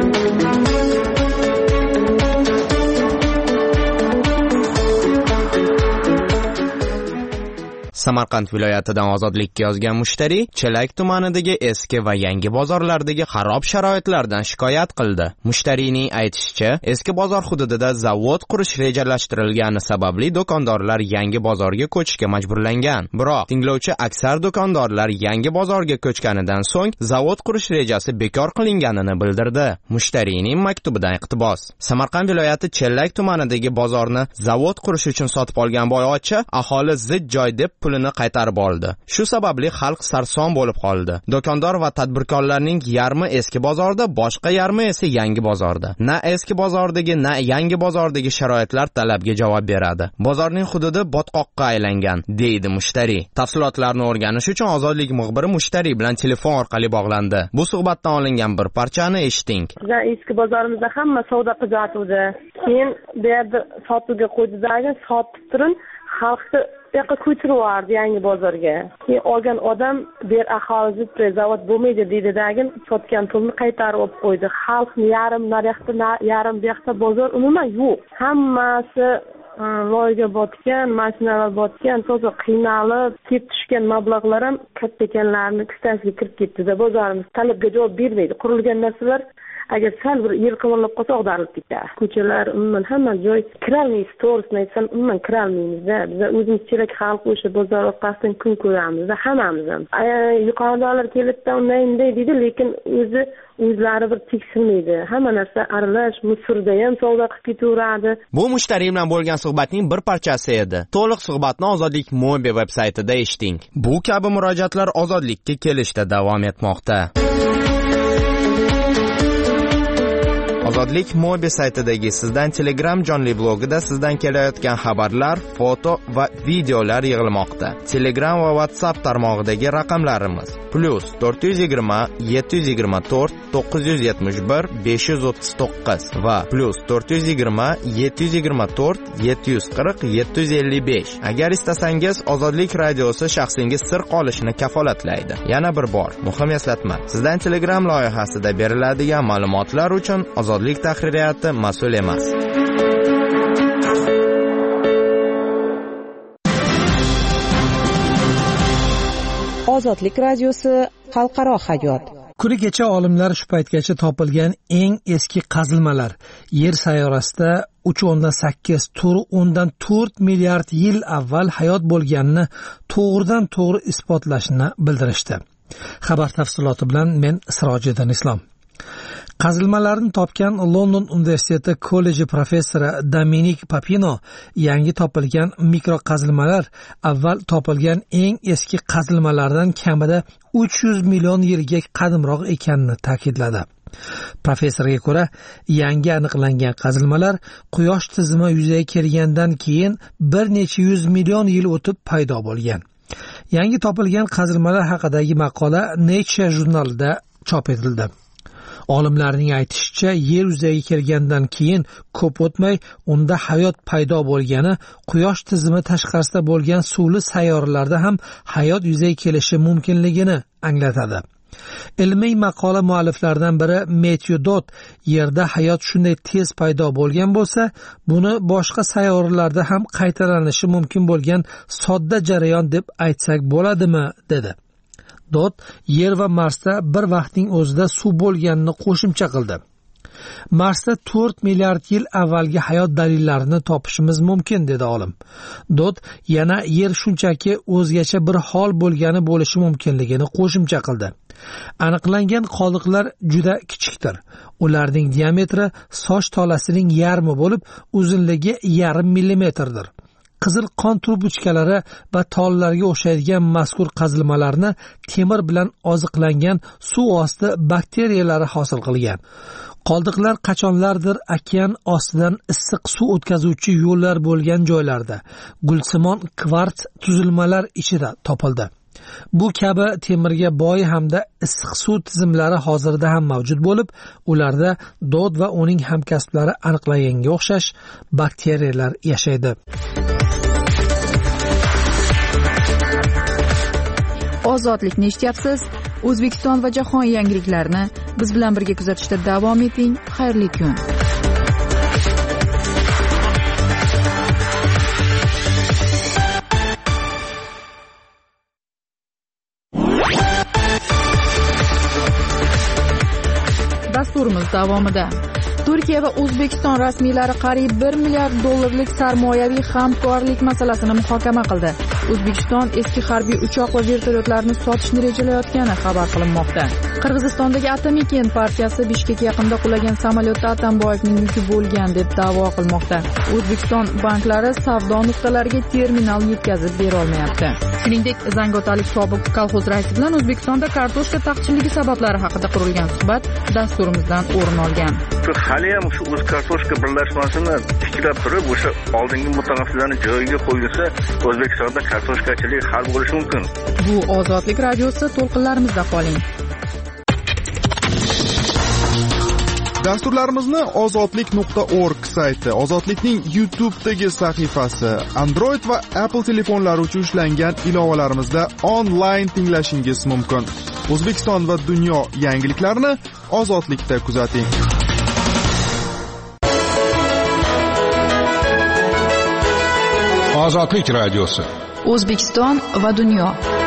P: Samarqand viloyatidan Ozodlikka yozgan mushtari Chelak tumanidagi eski va yangi bozorlardagi xarob sharoitlardan shikoyat qildi. Mushtarining aytishicha, eski bozor hududida zavod qurish rejalashtirilgani sababli do'kondorlar yangi bozorga ko'chishga majburlangan. Biroq tinglovchi aksar do'kondorlar yangi bozorga ko'chganidan so'ng zavod qurish rejasi bekor qilinganini bildirdi. Mushtarining maktubidan iqtibos. Samarqand viloyati Chelak tumanidagi bozorni zavod qurish uchun sotib olgan boyvachcha aholi zid joy deb pulini qaytarib oldi. Shu sababli xalq sarson bo'lib qoldi. Do'kondor va tadbirkorlarning yarmi eski bozorda, boshqa yarmi esa yangi bozorda. Na eski bozordagi, na yangi bozordagi sharoitlar talabga javob beradi. Bozorning hududi botqoqqa aylangan, deydi mushtari. Tafsilotlarni o'rganish uchun Ozodlik muxbiri mushtari bilan telefon orqali bog'landi. Bu suhbatdan olingan bir parchani eshiting.
Q: Bizning eski bozorimizda hamma savdo qilyotdi. Keyin bu yerda sotuvga qo'ydidagi sotib turin, xalqni yoqqa ko'chirib yangi bozorga. Keyin olgan odam ber aholi zavod bo'lmaydi deydidagi sotgan pulni qaytarib olib qo'ydi. Xalqni yarim naryoqda, yarim bu yoqda bozor umuman yo'q. Hammasi loyga botgan, mashinalar botgan, to'g'ri qiynalib, kep tushgan mablag'lar ham katta ekanlarni kistasiga kirib ketdi-da, bozorimiz talabga javob bermaydi. Qurilgan narsalar agar sal bir yer qimirlab qolsa ag'darilib ketadi. Ko'chalar umuman hamma joy kirolmaysiz, to'g'risini aytsam umuman kirolmaymiz-da. Biz o'zimiz chelak xalq o'sha bozor orqasidan kun ko'ramiz-da, hammamiz ham. Yuqoridagilar kelibdi, unday unday deydi, lekin o'zi o'zlari bir tekshirmaydi. Hamma narsa aralash, Misrda ham savdo qilib ketaveradi.
P: Bu mushtari bilan bo'lgan suhbatning bir parchasi edi. To'liq suhbatni Ozodlik Mobi veb-saytida eshiting. Bu kabi murojaatlar Ozodlikka kelishda davom etmoqda. Ozodlik Mobi saytidagi sizdan Telegram jonli blogida sizdan kelayotgan xabarlar, foto va videolar yig'ilmoqda. Telegram va WhatsApp tarmog'idagi raqamlarimiz plus to'rt yuz yigirma yetti yuz yigirma to'rt to'qqiz yuz yetmish bir besh yuz o'ttiz to'qqiz va plus to'rt yuz yigirma yetti yuz yigirma to'rt yetti yuz qirq yetti yuz ellik besh. Agar istasangiz Ozodlik radiosi shaxsingiz sir qolishini kafolatlaydi. Yana bir bor muhim eslatma. Sizdan Telegram loyihasida beriladigan ma'lumotlar uchun Ozodlik tahririyati mas'ul emas.
D: Ozodlik radiosi xalqaro hayot.
E: Kuni kecha olimlar shu paytgacha topilgan eng eski qazilmalar Yer sayyorasida uch o'ndan sakkiz o'ndan to'rt milliard yil avval hayot bo'lganini to'g'ridan to'g'ri isbotlashini bildirishdi. Xabar tafsiloti bilan men Sirojiddin Islom. Qazilmalarni topgan London universiteti kolleji professori Dominik Papino yangi topilgan mikroqazilmalar avval topilgan eng eski qazilmalardan kamida uch yuz million yilga qadimroq ekanini ta'kidladi. Professorga ko'ra, yangi aniqlangan qazilmalar Quyosh tizimi yuzaga kelgandan keyin bir necha yuz million yil o'tib paydo bo'lgan. Yangi topilgan qazilmalar haqidagi maqola Nature jurnalida chop etildi. Olimlarning aytishicha, Yer yuzaga kelgandan keyin ko'p o'tmay unda hayot paydo bo'lgani Quyosh tizimi tashqarisida bo'lgan suvli sayyoralarda ham hayot yuzaga kelishi mumkinligini anglatadi. Ilmiy maqola mualliflaridan biri Matthew Dodd Yerda hayot shunday tez paydo bo'lgan bo'lsa, buni boshqa sayyoralarda ham qaytarilishi mumkin bo'lgan sodda jarayon deb aytsak bo'ladimi, dedi. Dodd Yer va Marsda bir vaqtning o'zida suv bo'lganini qo'shimcha qildi. Marsda to'rt milliard yil avvalgi hayot dalillarini topishimiz mumkin, dedi olim. Dodd yana Yer shunchaki o'zgacha bir hol bo'lgani bo'lishi mumkinligini qo'shimcha qildi. Aniqlangan qoldiqlar juda kichikdir. Ularning diametri soch tolasining yarmi bo'lib, uzunligi yarim millimetrdir. Qizil qon trubuchkalari va tollarga o'xshaydigan mazkur qazilmalarni temir bilan oziqlangan suv osti bakteriyalari hosil qilgan. Qoldiqlar qachonlardir okean ostidan issiq suv o'tkazuvchi yo'llar bo'lgan joylarda gulsimon kvarts tuzilmalar ichida topildi. Bu kabi temirga boy hamda issiq suv tizimlari hozirda ham mavjud bo'lib, ularda dod va uning hamkasblari aniqlaganga o'xshash bakteriyalar yashaydi.
A: Ozodlikni eshityapsiz. O'zbekiston va jahon yangiliklarini biz bilan birga kuzatishda davom eting. Xayrli kun. Dasturimiz davomida Turkiya va O'zbekiston rasmiylari qariyb bir milliard dollarlik sarmoyaviy hamkorlik masalasini muhokama qildi. O'zbekiston eski harbiy uchoq va vertolyotlarni sotishni rejalayotgani xabar qilinmoqda. Qirg'izistondagi Atomiken partiyasi Bishkek yaqinida qulagan samolyotda Atamboyevning yuki bo'lgan deb da'vo qilmoqda. O'zbekiston banklari savdo nuqtalariga terminal yetkazib bera olmayapti. Shuningdek, Zangotalik sobiq kolxoz raisi bilan O'zbekistonda kartoshka taqchilligi sabablari haqida qurilgan suhbat dasturimizdan o'rin olgan.
R: Hali ham shu o'z kartoshka birlashmasini tiklab turib, o'sha oldingi mutaxassislarni joyiga qo'yilsa, O'zbekistonda kartoshkachilik hal bo'lishi mumkin.
A: Bu Ozodlik radiosi, to'lqinlarimizda qoling.
I: Dasturlarimizni ozodlik nuqta org sayti, Ozodlikning YouTube'dagi sahifasi, Android va Apple telefonlari uchun ishlangan ilovalarimizda onlayn tinglashingiz mumkin. O'zbekiston va dunyo yangiliklarini Ozodlikda kuzating.
G: Ozodlik radiosi.
A: O'zbekiston va dunyo.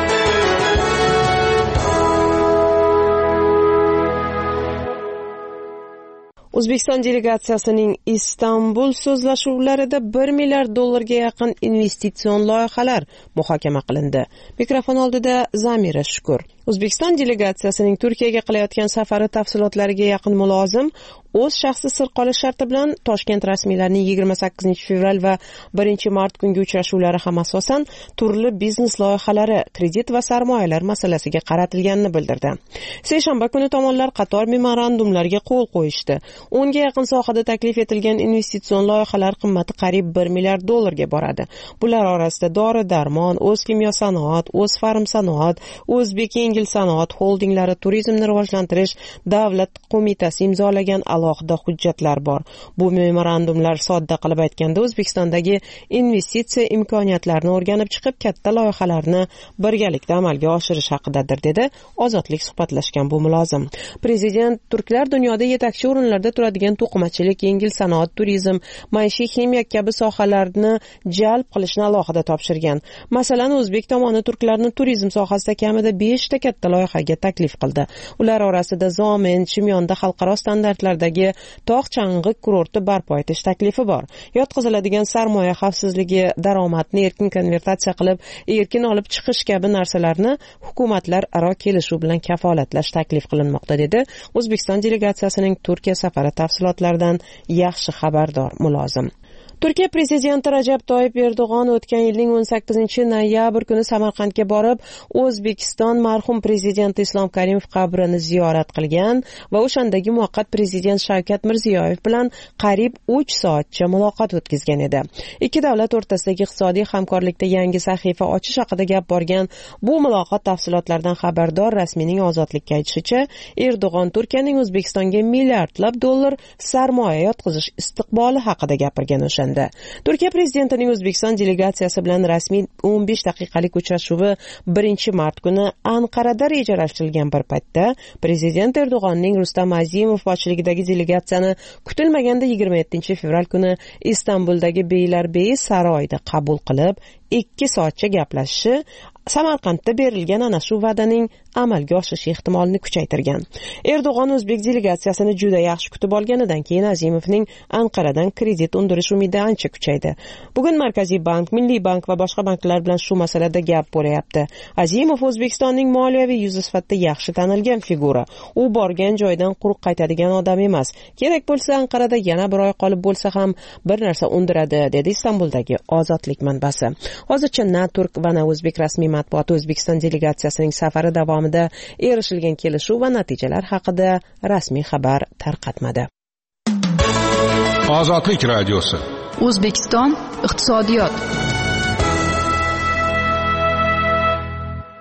D: O'zbekiston delegatsiyasining Istanbul so'zlashuvlarida bir milliard dollarga yaqin investitsion loyihalar muhokama qilindi. Mikrofon oldida Zamira Shukur. O'zbekiston delegatsiyasining Turkiyaga qilayotgan safari tafsilotlariga yaqin mulozim o'z shaxsi sir qolish sharti bilan Toshkent rasmiylarining yigirma sakkizinchi fevral va birinchi mart kungi uchrashuvlari ham asosan turli biznes loyihalari, kredit va sarmoyalar masalasiga qaratilganini bildirdi. Seshanba kuni tomonlar qator memorandumlarga qo'l qo'yishdi. o'nga yaqin sohada taklif etilgan investitsion loyihalar qimmati qariyb bir milliard dollarga boradi. Bular orasida dori-darmon, O'zkimyo sanoat, O'zfarm sanoat, O'zbek yengil sanoat holdinglari, turizmni rivojlantirish davlat qo'mitasi imzolagan alohida hujjatlar bor. Bu memorandumlar sodda qilib aytganda O'zbekistondagi investitsiya imkoniyatlarini o'rganib chiqib, katta loyihalarni birgalikda amalga oshirish haqidadir, dedi Ozodlik suhbatlashgan bu mulozim. Prezident turklar dunyoda yetakchi o'rinlarda turadigan to'qimachilik, yengil sanoat, turizm, maishiy ximiya kabi sohalarni jalb qilishni alohida topshirgan. Masalan, o'zbek tomoni turklarni turizm sohasida kamida besh ta katta loyihaga taklif qildi. Ular orasida Zomin, Chimyonda xalqaro standartlardagi tog' chang'i kurorti barpo etish taklifi bor. Yotqiziladigan sarmoya xavfsizligi, daromadni erkin konvertatsiya qilib, erkin olib chiqish kabi narsalarni hukumatlar aro kelishuv bilan kafolatlash taklif qilinmoqda, dedi O'zbekiston delegatsiyasining Turkiya safari tafsilotlaridan yaxshi xabardor mulozim. Turkiya prezidenti Rajab Toyyib Erdo'g'on o'tgan yilning o'n sakkizinchi noyabr kuni Samarqandga borib, O'zbekiston marhum prezidenti Islom Karimov qabrini ziyorat qilgan va o'shandagi muvaqqat prezident Shavkat Mirziyoyev bilan qariyb uch soatcha muloqot o'tkazgan edi. Ikki davlat o'rtasidagi iqtisodiy hamkorlikda yangi sahifa ochish haqida gap borgan bu muloqot tafsilotlaridan xabardor rasmiyning Ozodlikka aytishicha, Erdo'g'on Turkiyaning O'zbekistonga milliardlab dollar sarmoya yotqizish istiqboli haqida gapirgan o'sha. Turkiya prezidentining O'zbekiston delegatsiyasi bilan rasmiy o'n besh daqiqalik uchrashuvi birinchi mart kuni Anqarada rejalashtirilgan bir paytda prezident Erdo'g'onning Rustam Azimov boshchiligidagi delegatsiyani kutilmaganda yigirma yettinchi fevral kuni Istanbuldagi Beylarbeyi saroyida qabul qilib, ikki soatcha gaplashishi Samarqandda berilgan ana shu va'daning amalga oshishi ehtimolini kuchaytirgan. Erdo'g'on o'zbek delegatsiyasini juda yaxshi kutib olganidan keyin Azimovning Anqaradan kredit undirish umidi ancha kuchaydi. Bugun Markaziy bank, Milliy bank va boshqa banklar bilan shu masalada gap bo'layapti. Azimov O'zbekistonning moliyaviy yuzi sifatida yaxshi tanilgan figura. U borgan joydan quruq qaytadigan odam emas. Kerak bo'lsa Anqarada yana bir oy qolib bo'lsa ham bir narsa undiradi, dedi Istanbuldagi Ozodlik manbasi. Hozircha na turk va na o'zbek rasmiy matbuoti O'zbekiston delegatsiyasining safari davomida erishilgan kelishuv va natijalar haqida rasmiy xabar tarqatmadi.
G: Ozodlik radiosi.
A: O'zbekiston iqtisodiyot.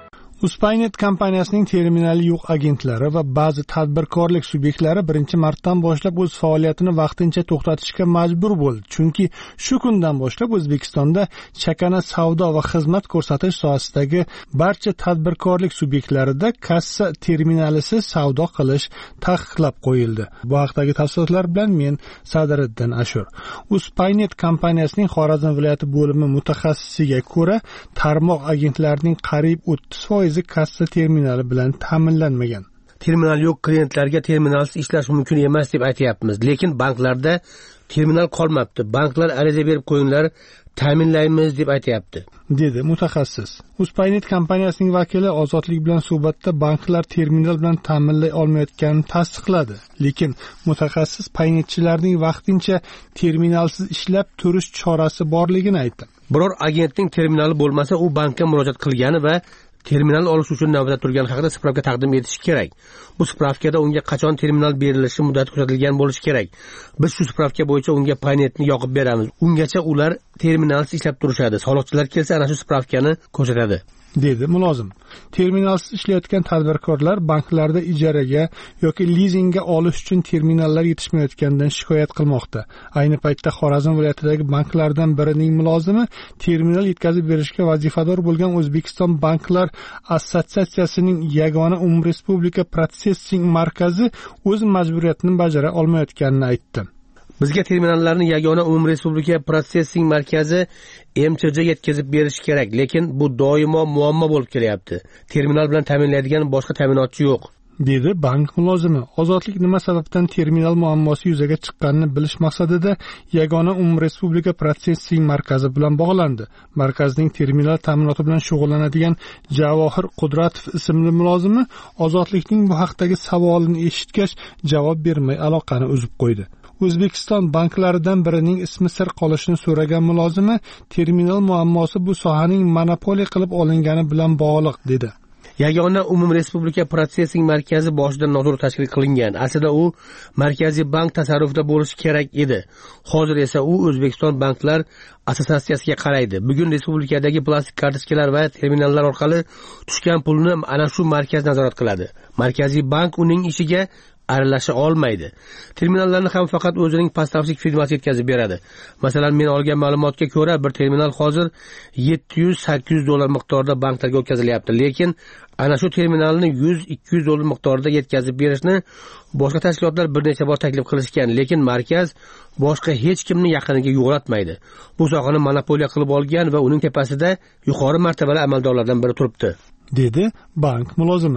K: Uspaynet kompaniyasining terminali yo'q agentlari va ba'zi tadbirkorlik subyektlari birinchi martdan boshlab o'z faoliyatini vaqtincha to'xtatishga majbur bo'ldi. Chunki shu kundan boshlab O'zbekistonda chakana savdo va xizmat ko'rsatish sohasidagi barcha tadbirkorlik subyektlarida kassa terminalisiz savdo qilish taqiqlab qo'yildi. Bu haqdagi tafsilotlar bilan men Sadiriddin Ashur. Uspaynet kompaniyasining Xorazm viloyati bo'limi mutaxassisiga ko'ra, tarmoq agentlarining qariyb o'ttiz foizi kassa terminali bilan ta'minlanmagan.
L: Terminal yo'q klientlarga terminalsiz ishlash mumkin emas deb aytayapmiz, lekin banklarda terminal qolmabdi. Banklar ariza berib qo'yinglar, ta'minlaymiz deb aytayapti,
K: dedi mutaxassis. Uspaynet kompaniyasining vakili Ozodlik bilan suhbatda banklar terminal bilan ta'minlay olmayotganini tasdiqladi. Lekin mutaxassis paynetchilarning vaqtincha terminalsiz ishlab turish chorasi borligini aytdi.
L: Biror agentning terminali bo'lmasa, u bankka murojaat qilgani va terminal olish uchun navbatda turgani haqida spravka taqdim etishi kerak. Bu spravkada unga qachon terminal berilishi muddati ko'rsatilgan bo'lishi kerak. Biz shu spravka bo'yicha unga paynetni yoqib beramiz. Ungacha ular terminalsiz ishlab turishadi. Soliqchilar kelsa ana shu spravkani ko'rsatadi,
K: dedi mulozim. Terminalsiz ishlayotgan tadbirkorlar banklarda ijaraga yoki lizingga olish uchun terminallar yetishmayotganidan shikoyat qilmoqda. Ayni paytda Xorazm viloyatidagi banklardan birining mulozimi terminal yetkazib berishga vazifador bo'lgan O'zbekiston banklar assotsiatsiyasining yagona umumrespublika protsessing markazi o'z majburiyatini bajara olmayotganini aytdi.
L: Bizga terminallarni yagona umumrespublika protsessing markazi M Ch J yetkazib berish kerak, lekin bu doimo muammo bo'lib kelyapti. Terminal bilan ta'minlaydigan boshqa ta'minotchi yo'q,
K: dedi bank mulozimi. Ozodlik nima sababdan terminal muammosi yuzaga chiqqanini bilish maqsadida yagona umumrespublika protsessing markazi bilan bog'landi. Markazning terminal ta'minoti bilan shug'ullanadigan Javohir Qudratov ismli mulozimi Ozodlikning bu haqdagi savolini eshitgach javob bermay aloqani uzib qo'ydi. O'zbekiston banklaridan birining ismi sir qolishini so'ragan mulozimi terminal muammosi bu sohaning monopoliya qilib olingani bilan bog'liq, dedi.
L: Yagona umumrespublika protsessing markazi boshida noto'g'ri tashkil qilingan. Aslida u Markaziy bank tasarrufida bo'lishi kerak edi. Hozir esa u O'zbekiston banklar assotsiatsiyasiga qaraydi. Bugun respublikadagi plastik kartochkalar va terminallar orqali tushgan pulni ana shu markaz nazorat qiladi. Markaziy bank uning ishiga aralasha olmaydi. Terminallarni ham faqat o'zining postavщик firmasi yetkazib beradi. Masalan, men olgan ma'lumotga ko'ra, bir terminal hozir yetti yuz sakkiz yuz dollar miqdorida banklarga o'tkazilyapti, lekin ana shu terminalni yuz ikki yuz dollar miqdorida yetkazib berishni boshqa tashkilotlar bir necha bor taklif qilishgan, lekin markaz boshqa hech kimni yaqiniga yo'latmaydi. Bu sohani monopoliya qilib olgan va uning tepasida yuqori martabali amaldorlardan biri turibdi, dedi
K: bank mulozimi.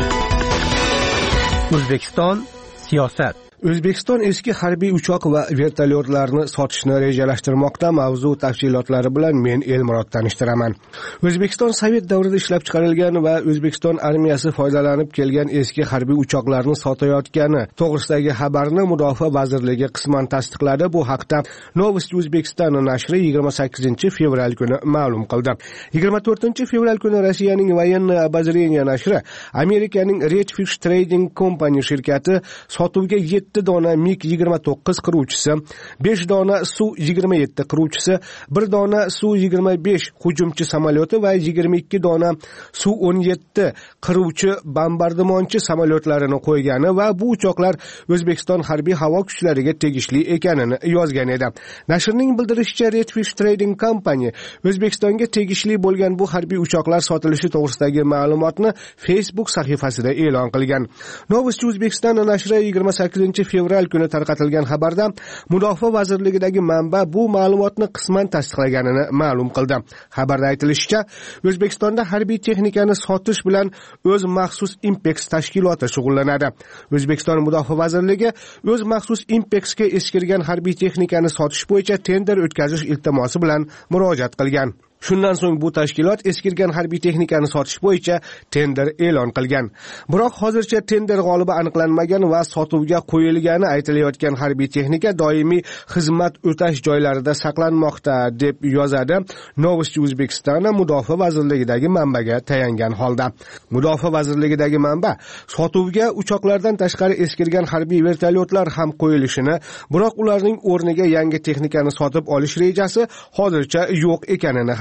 L: O'zbekiston siyosat.
H: O'zbekiston eski harbiy uchoq va vertolyotlarni sotishni rejalashtirmoqda. Mavzu tafsilotlari bilan men Elmurod tanishtiraman. O'zbekiston Sovet davrida ishlab chiqarilgan va O'zbekiston armiyasi foydalanib kelgan eski harbiy uchoqlarni sotayotgani to'g'risidagi xabarni Mudofaa vazirligi qisman tasdiqladi. Bu haqda Novosti O'zbekiston nashri yigirma sakkizinchi fevral kuni ma'lum qildi. yigirma to'rtinchi fevral kuni Rossiyaning Военное обозрение nashri Amerikaning Redfish Trading Company shirkati sotuvga yetti dona MiG yigirma to'qqiz qiruvchisi, besh dona Su yigirma yetti qiruvchisi, bir dona Su yigirma besh hujumchi samolyoti va yigirma ikki dona Su o'n yetti qiruvchi bombardimonchi samolyotlarini qo'ygani va bu uchoqlar O'zbekiston harbiy havo kuchlariga tegishli ekanini yozgan edi. Nashrning bildirishicha, Redfish Trading Company O'zbekistonga tegishli bo'lgan bu harbiy uchoqlar sotilishi to'g'risidagi ma'lumotni Facebook sahifasida e'lon qilgan. Novosti O'zbekiston nashri yigirma sakkizinchi fevral kuni tarqatilgan xabarda Mudofaa vazirligidagi manba bu ma'lumotni qisman tasdiqlaganini ma'lum qildi. Xabarda aytilishicha, O'zbekistonda harbiy texnikani sotish bilan o'z maxsus Impex tashkiloti shug'ullanadi. O'zbekiston Mudofaa vazirligi o'z maxsus Impexga eskirgan harbiy texnikani sotish bo'yicha tender o'tkazish iltimosi bilan murojaat qilgan. Shundan so'ng bu tashkilot eskirgan harbiy texnikani sotish bo'yicha tender e'lon qilgan. Biroq hozircha tender g'olibi aniqlanmagan va sotuvga qo'yilgani aytilayotgan harbiy texnika doimiy xizmat o'tash joylarida saqlanmoqda, deb yozadi Novosti O'zbekiston Mudofaa vazirligidagi manbaga tayangan holda. Mudofaa vazirligidagi manba sotuvga uchoqlardan tashqari eskirgan harbiy vertolyotlar ham qo'yilishini, biroq ularning o'rniga yangi texnikani sotib olish rejasi hozircha yo'q ekanini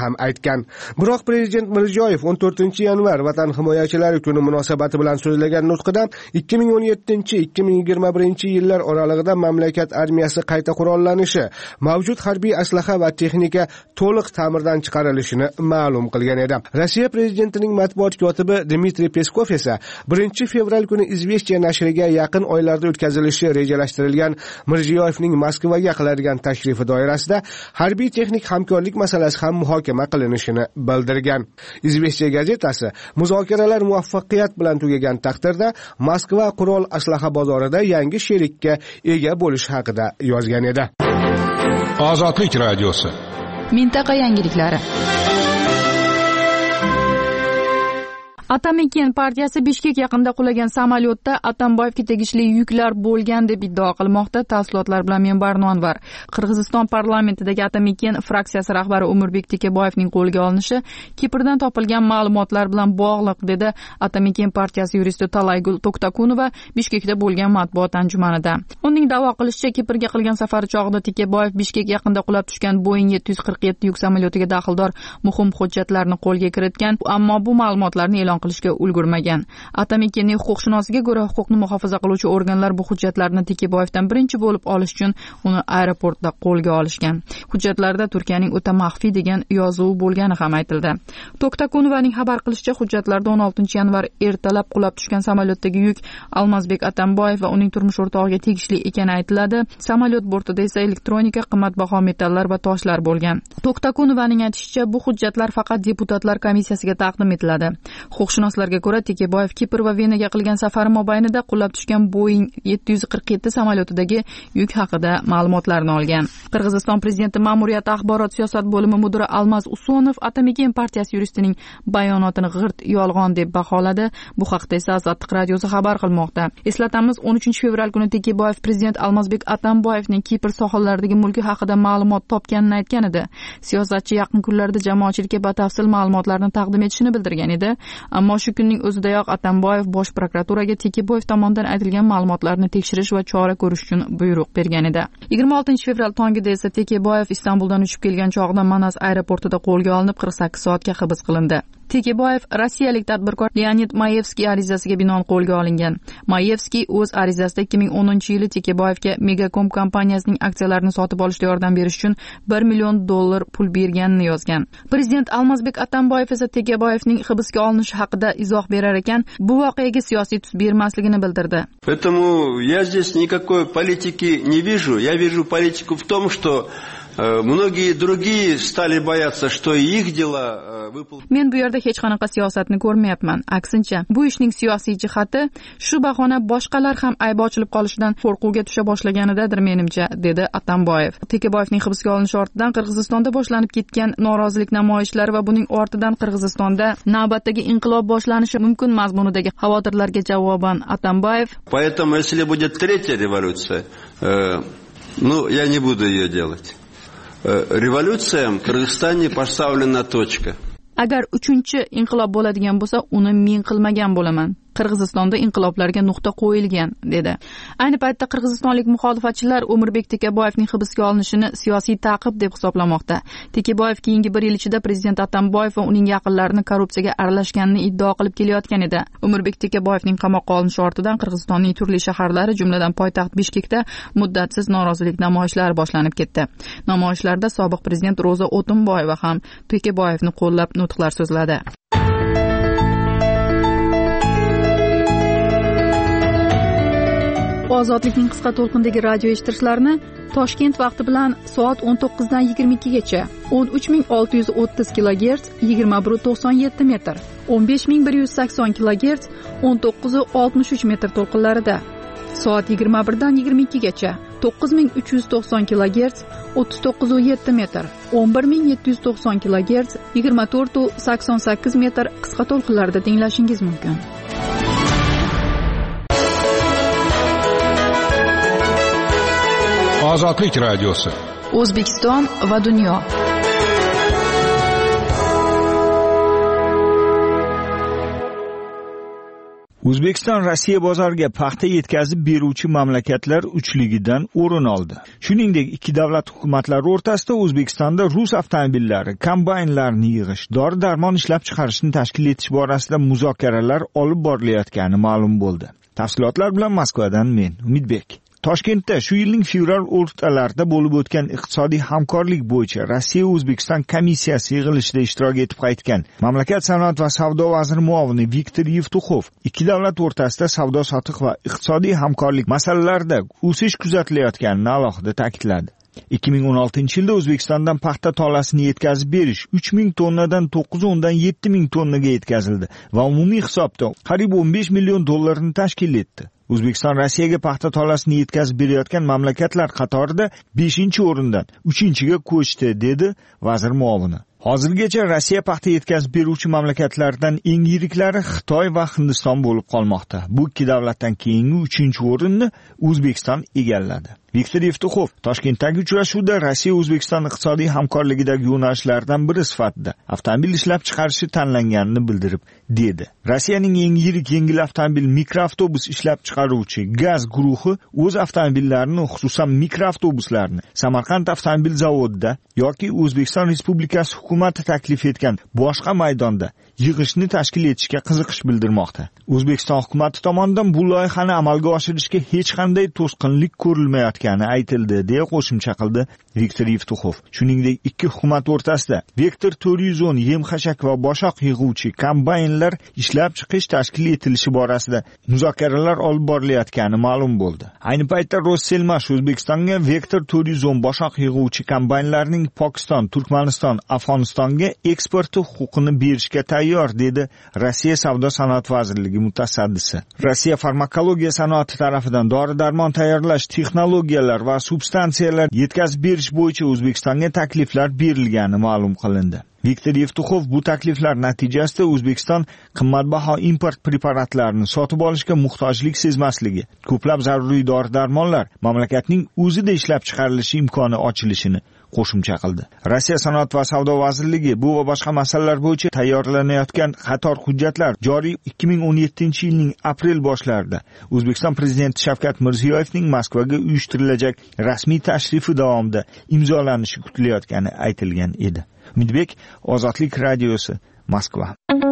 H: ham aytgan. Biroq prezident Mirziyoyev o'n to'rtinchi yanvar Vatan himoyachilari kuni munosabati bilan so'zlagan nutqida ikki ming o'n yettinchi ikki ming yigirma birinchi yillar oralig'ida mamlakat armiyasi qayta qurollanishi, mavjud harbiy aslaha va texnika to'liq ta'mirdan chiqarilishini ma'lum qilgan edi. Rossiya prezidentining matbuot kotibi Dmitriy Peskov esa birinchi fevral kuni Izvestiya nashriga yaqin oylarda o'tkazilishi rejalashtirilgan Mirziyoyevning Moskvaga qiladigan tashrifi doirasida harbiy texnik hamkorlik masalasi ham muhokama qilinishini bildirgan. Izvestiya gazetasi muzokaralar muvaffaqiyat bilan tugagan taqdirda Moskva qurol aslaha bozorida yangi sherikka ega bo'lish haqida yozgan edi.
G: Ozodlik radiosi.
A: Mintaqa yangiliklari. Atamiken partiyasi Bishkek yaqinida qulagan samolyotda Atamboyevga tegishli yuklar bo'lgan deb iddao qilmoqda. Tafsilotlar bilan men Barnonvar. Qirg'iziston parlamentidagi Atamiken fraksiyasi rahbari Umurbek Tekeboyevning qo'lga olinishi Kiprdan topilgan ma'lumotlar bilan bog'liq dedi Atamiken partiyasi yuristi Talaygul Toktakunova Bishkekda bo'lgan matbuot anjumanida. Uning da'vo qilishicha, Kiprga qilgan safari chog'ida Tekeboyev Bishkek yaqinida qulab tushgan Boeing yetti yuz qirq yetti yuk samolyotiga daxldor muhim hujjatlarni qo'lga kiritgan, ammo bu ma'lumotlarni e'lon qilishga ulgurmagan. Atamikenning huquqshunosligiga ko'ra, huquqni muhofaza qiluvchi organlar bu hujjatlarni Tekeboyevdan birinchi bo'lib olish uchun uni aeroportda qo'lga olishgan. Hujjatlarda Turkiyaning o'ta maxfiy degan yozuvi bo'lgani ham aytildi. Toktakunovaning xabar qilishicha, hujjatlarda o'n oltinchi yanvar ertalab qulab tushgan samolyotdagi yuk Almazbek Atamboyev va uning turmush o'rtog'iga tegishli ekani aytiladi. Samolyot bortida esa elektronika, qimmatbaho metallar va toshlar bo'lgan. Toktakunovaning aytishicha, bu hujjatlar faqat deputatlar komissiyasiga taqdim etiladi. Huquqshunoslarga ko'ra, Tekeboyev Kipr va Venaga qilgan safari mobaynida qulab tushgan Boeing yetti yuz qirq yetti samolyotidagi yuk haqida ma'lumotlarni olgan. Qirg'iziston prezidenti ma'muriyati axborot siyosat bo'limi mudiri Almaz Usonov Atamiken partiyasi yuristining bayonotini g'irt yolg'on deb baholadi. Bu haqda esa Azotlik radiosi xabar qilmoqda. Eslatamiz, o'n uchinchi fevral kuni Tekeboyev prezident Almazbek Atamboyevning Kipr sohillaridagi mulki haqida ma'lumot topganini aytgan edi. Siyosatchi yaqin kunlarda jamoatchilikka batafsil ma'lumotlarni taqdim etishini bildirgan edi. Ammo shu kunning o'zidayoq Atamboyev bosh prokuraturaga Tekeboyev tomonidan aytilgan ma'lumotlarni tekshirish va chora ko'rish uchun buyruq bergan edi. yigirma oltinchi fevral tongida esa Tekeboyev Istanbuldan uchib kelgan chog'da Manas aeroportida qo'lga olinib qirq sakkiz soatga hibs qilindi. Tekeboyev rossiyalik tadbirkor Leonid Mayevskiy arizasiga binoan qo'lga olingan. Mayevskiy o'z arizasida ikki ming o'ninchi yili Tekeboyevga Megacom kompaniyasining aksiyalarini sotib olishda yordam berish uchun bir million dollar pul berganini yozgan. Prezident Almazbek Atamboyev esa Tekeboyevning hibsga olinishi haqida izoh berar ekan, bu voqeaga siyosiy tus bermasligini bildirdi.
S: Поэтому я здесь никакой политики не вижу. Я вижу политику в том, что многие другие стали бояться, что их дела выполнят.
A: Men bu yerda hech qanaqa siyosatni ko'rmayapman. Aksincha, bu ishning siyosiy jihati shu bahona boshqalar ham ayb ochilib qolishidan qo'rquvga tusha boshlaganidadir menimcha, dedi Atamboyev. Tekeboyevning hibsga olinishi ortidan Qirg'izistonda boshlanib ketgan norozilik namoyishlari va buning ortidan Qirg'izistonda navbatdagi inqilob boshlanishi mumkin mazmunidagi xavotirlarga javoban Atamboyev:
S: Поэтому если будет третья революция, ну, я не буду ее делать. Revolyutsiyam Qirg'izistonga поставлена точка.
A: Agar uchinchi inqilob bo'ladigan bo'lsa, uni men qilmagan bo'laman. Qirg'izistonda inqiloblarga nuqta qo'yilgan, dedi. Ayni paytda qirg'izistonlik muxolifatchilar Umurbek Tekeboyevning hibsga olinishini siyosiy ta'qib deb hisoblamoqda. Tekeboyev keyingi bir yil ichida prezident Atamboyev va uning yaqinlarini korrupsiyaga aralashganini iddao qilib kelayotgan edi. Umurbek Tekeboyevning qamoqqa olinishi ortidan Qirg'izistonning turli shaharlari, jumladan poytaxt Bishkekda muddatsiz norozilik namoyishlari boshlanib ketdi. Namoyishlarda sobiq prezident Ro'za O'tinboyeva ham Tekeboyevni qo'llab nutqlar so'zladi. Ozodlikning qisqa to'lqindagi radio eshittirishlarni Toshkent vaqti bilan soat o'n to'qqiz dan yigirma ikki gacha o'n uch ming olti yuz o'ttiz kilogerts yigirma bir to'qson yetti metr, o'n besh ming bir yuz sakson kilogerts o'n to'qqiz oltmish uch metr to'lqinlarida, soat yigirma bir dan yigirma ikki gacha to'qqiz ming uch yuz to'qson kilogerts o'ttiz to'qqiz yetti metr, o'n bir ming yetti yuz to'qson kilogerts yigirma to'rt sakson sakkiz metr qisqa to'lqinlarda tinglashingiz mumkin.
G: Ozodlik radiosi.
A: O'zbekiston va dunyo.
O: O'zbekiston Rossiya bozoriga paxta yetkazib beruvchi mamlakatlar uchligidan o'rin oldi. Shuningdek, ikki davlat hukumatlari o'rtasida O'zbekistonda rus avtomobillari, kombaynlarni yig'ish, dori-darmon ishlab chiqarishni tashkil etish borasida muzokaralar olib borilayotgani ma'lum bo'ldi. Tafsilotlar bilan Moskvadan men Umidbek. Toshkentda shu yilning fevral o'rtalarida bo'lib o'tgan iqtisodiy hamkorlik bo'yicha Rossiya-O'zbekiston komissiyasi yig'ilishida ishtirok etib qaytgan mamlakat sanoat va savdo vaziri muovini Viktor Yevtuxov ikki davlat o'rtasida savdo-sotiq va iqtisodiy hamkorlik masalalarida o'sish kuzatilayotganini alohida ta'kidladi. ikki ming o'n oltinchi yilda O'zbekistondan paxta tolasini yetkazib berish uch ming tonnadan to'qqiz o'ndan yetti ming tonnaga yetkazildi va umumiy hisobda qariyb o'n besh million dollarni tashkil etdi. O'zbekiston Rossiyaga paxta tolasini yetkazib berayotgan mamlakatlar qatorida beshinchi o'rindan uchinchiga ko'chdi, dedi vazir muovini. Hozirgacha Rossiya paxta yetkazib beruvchi mamlakatlardan eng yiriklari Xitoy va Hindiston bo'lib qolmoqda. Bu ikki davlatdan keyingi uchinchi o'rinni O'zbekiston egalladi. Viktor Yevtuxov Toshkentdagi uchrashuvda Rossiya O'zbekiston iqtisodiy hamkorligidagi yo'nalishlardan biri sifatida avtomobil ishlab chiqarishi tanlanganini bildirib dedi. Rossiyaning eng yirik yengil avtomobil mikroavtobus ishlab chiqaruvchi Gaz guruhi o'z avtomobillarini, xususan mikroavtobuslarni Samarqand avtomobil zavodida yoki O'zbekiston Respublikasi hukumati taklif etgan boshqa maydonda yig'ishni tashkil etishga qiziqish bildirmoqda. O'zbekiston hukumati tomonidan bu loyihani amalga oshirishga hech qanday to'sqinlik ko'rilmayotgani aytildi, deya qo'shimcha qildi Viktor Yevtuxov. Shuningdek, ikki hukumat o'rtasida Vektor to'rt yuz o'n yem-xashak va boshoq yig'uvchi kombaynlar ishlab chiqish tashkil etilishi borasida muzokaralar olib borilayotgani ma'lum bo'ldi. Ayni paytda Roselmash O'zbekistonga Vektor to'rt yuz o'n boshoq yig'uvchi kombaynlarning Pokiston, Turkmaniston, Afg'onistonga eksporti huquqini berishga tayyor, dedi Rossiya Savdo sanoat vazirligi mutasaddisi. Rossiya farmakologiya sanoati tarafidan dori-darmon tayyorlash texnologiyalar va substansiyalar yetkazib berish bo'yicha O'zbekistonga takliflar berilgani ma'lum qilindi. Viktor Yevtuxov bu takliflar natijasida O'zbekiston qimmatbaho import preparatlarini sotib olishga muhtojlik sezmasligi, ko'plab zaruriy dori-darmonlar mamlakatning o'zida ishlab chiqarilishi imkoni ochilishini qo'shimcha qildi. Rossiya Sanoat va savdo vazirligi bu va boshqa masalalar bo'yicha tayyorlanayotgan qator hujjatlar joriy ikki ming o'n yettinchi yilning aprel boshlarida O'zbekiston prezidenti Shavkat Mirziyoyevning Moskvaga uyushtirilajak rasmiy tashrifi davomida imzolanishi kutilayotgani aytilgan edi. Umidbek, Ozodlik radiosi, Moskva.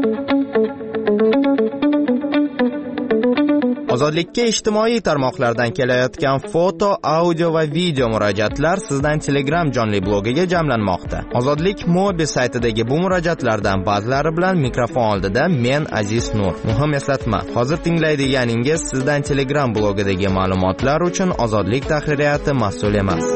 P: Ozodlikka ijtimoiy tarmoqlardan kelayotgan foto, audio va video murojaatlar sizdan Telegram jonli blogiga jamlanmoqda. Ozodlik Mobi saytidagi bu murojaatlardan ba'zilari bilan mikrofon oldida men Aziz Nur. Muhim eslatma, hozir tinglaydiganingiz sizdan Telegram blogidagi ma'lumotlar uchun Ozodlik tahririyati mas'ul emas.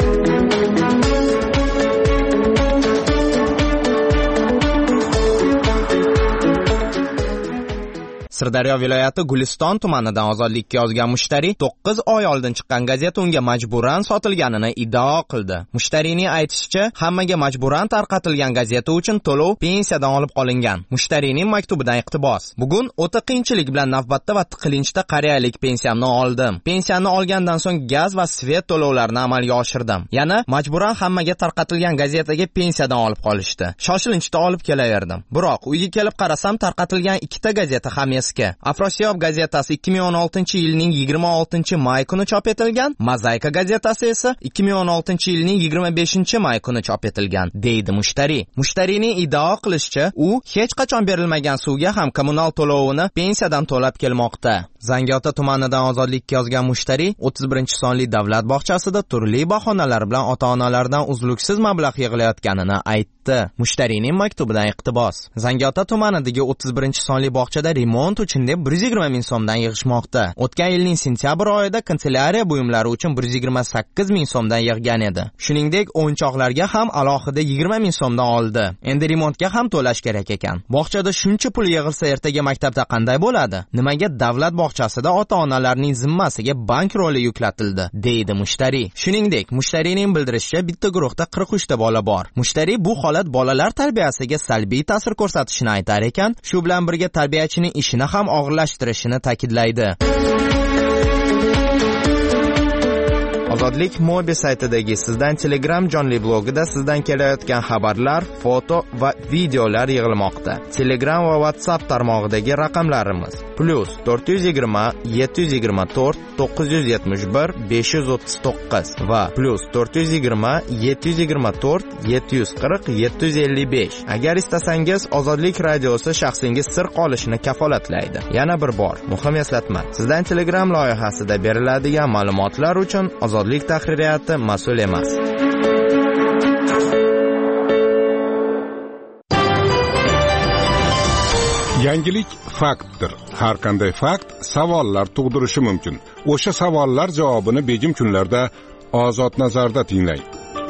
P: Sirdaryo viloyati Guliston tumanidan Ozodlikka yozgan mushtari to'qqiz oy oldin chiqqan gazeta unga majburan sotilganini iddao qildi. Mushtarining aytishicha, hammaga majburan tarqatilgan gazeta uchun to'lov pensiyadan olib qolingan. Mushtarining maktubidan iqtibos. Bugun o'ta qiyinchilik bilan navbatda va tiqilinchda qariyalik pensiyamni oldim. Pensiyani olgandan so'ng gaz va svet to'lovlarini amalga oshirdim. Yana majburan hammaga tarqatilgan gazetaga pensiyadan olib qolishdi. Shoshilinchda olib kelaverdim. Biroq uyga kelib qarasam, tarqatilgan ikkita gazeta ham Afrosiyob gazetasi ikki ming o'n oltinchi yilning yigirma oltinchi may kuni chop etilgan, Mozaika gazetasi esa ikki ming o'n oltinchi yilning yigirma beshinchi may kuni chop etilgan, deydi mushtari. Mushtarining iddao qilishicha, u hech qachon berilmagan suvga ham kommunal to'lovini pensiyadan to'lab kelmoqda. Zangiota tumanidan Ozodlikka yozgan mushtari o'ttiz birinchi sonli davlat bog'chasida turli bahonalar bilan ota-onalardan uzluksiz mablag' yig'ilayotganini aytdi. Mushtarining maktubidan iqtibos. Zangiota tumanidagi o'ttiz birinchi sonli bog'chada remont uchun deb bir yuz yigirma ming so'mdan yig'ishmoqda. O'tgan yilning sentyabr oyida kanselyariya buyumlari uchun bir yuz yigirma sakkiz ming so'mdan yig'gan edi. Shuningdek, o'yinchoqlarga ham alohida yigirma ming so'mdan oldi. Endi remontga ham to'lash kerak ekan. Bog'chada shuncha pul yig'ilsa, ertaga maktabda qanday bo'ladi? Nimaga davlat bog'chasida ota-onalarning zimmasiga bank roli yuklatildi, deydi mushtari. Shuningdek, mushtarining bildirishicha, bitta guruhda qirq uch ta bola bor. Mushtari bu holat bolalar tarbiyasiga salbiy ta'sir ko'rsatishini aytar ekan, shu bilan birga tarbiyachining ishini ham og'irlashtirishini ta'kidlaydi. Ozodlik Mobi saytidagi Sizdan Telegram jonli blogida sizdan kelayotgan xabarlar, foto va videolar yig'ilmoqda. Telegram va WhatsApp tarmog'idagi raqamlarimiz plus to'rt yuz yigirma yetti yuz yigirma to'rt to'qqiz yuz yetmish bir besh yuz o'ttiz to'qqiz va plus to'rt yuz yigirma yetti yuz yigirma to'rt yetti yuz qirq yetti yuz ellik besh. Agar istasangiz Ozodlik radiosi shaxsingiz sir qolishini kafolatlaydi. Yana bir bor muhim eslatma. Sizdan Telegram loyihasida beriladigan ma'lumotlar uchun Ozodlik tahririyati mas'ul emas.
G: Yangilik faktdir. Har qanday fakt savollar tug'dirishi mumkin. O'sha savollar javobini begim kunlarda Ozod nazarda tinglang.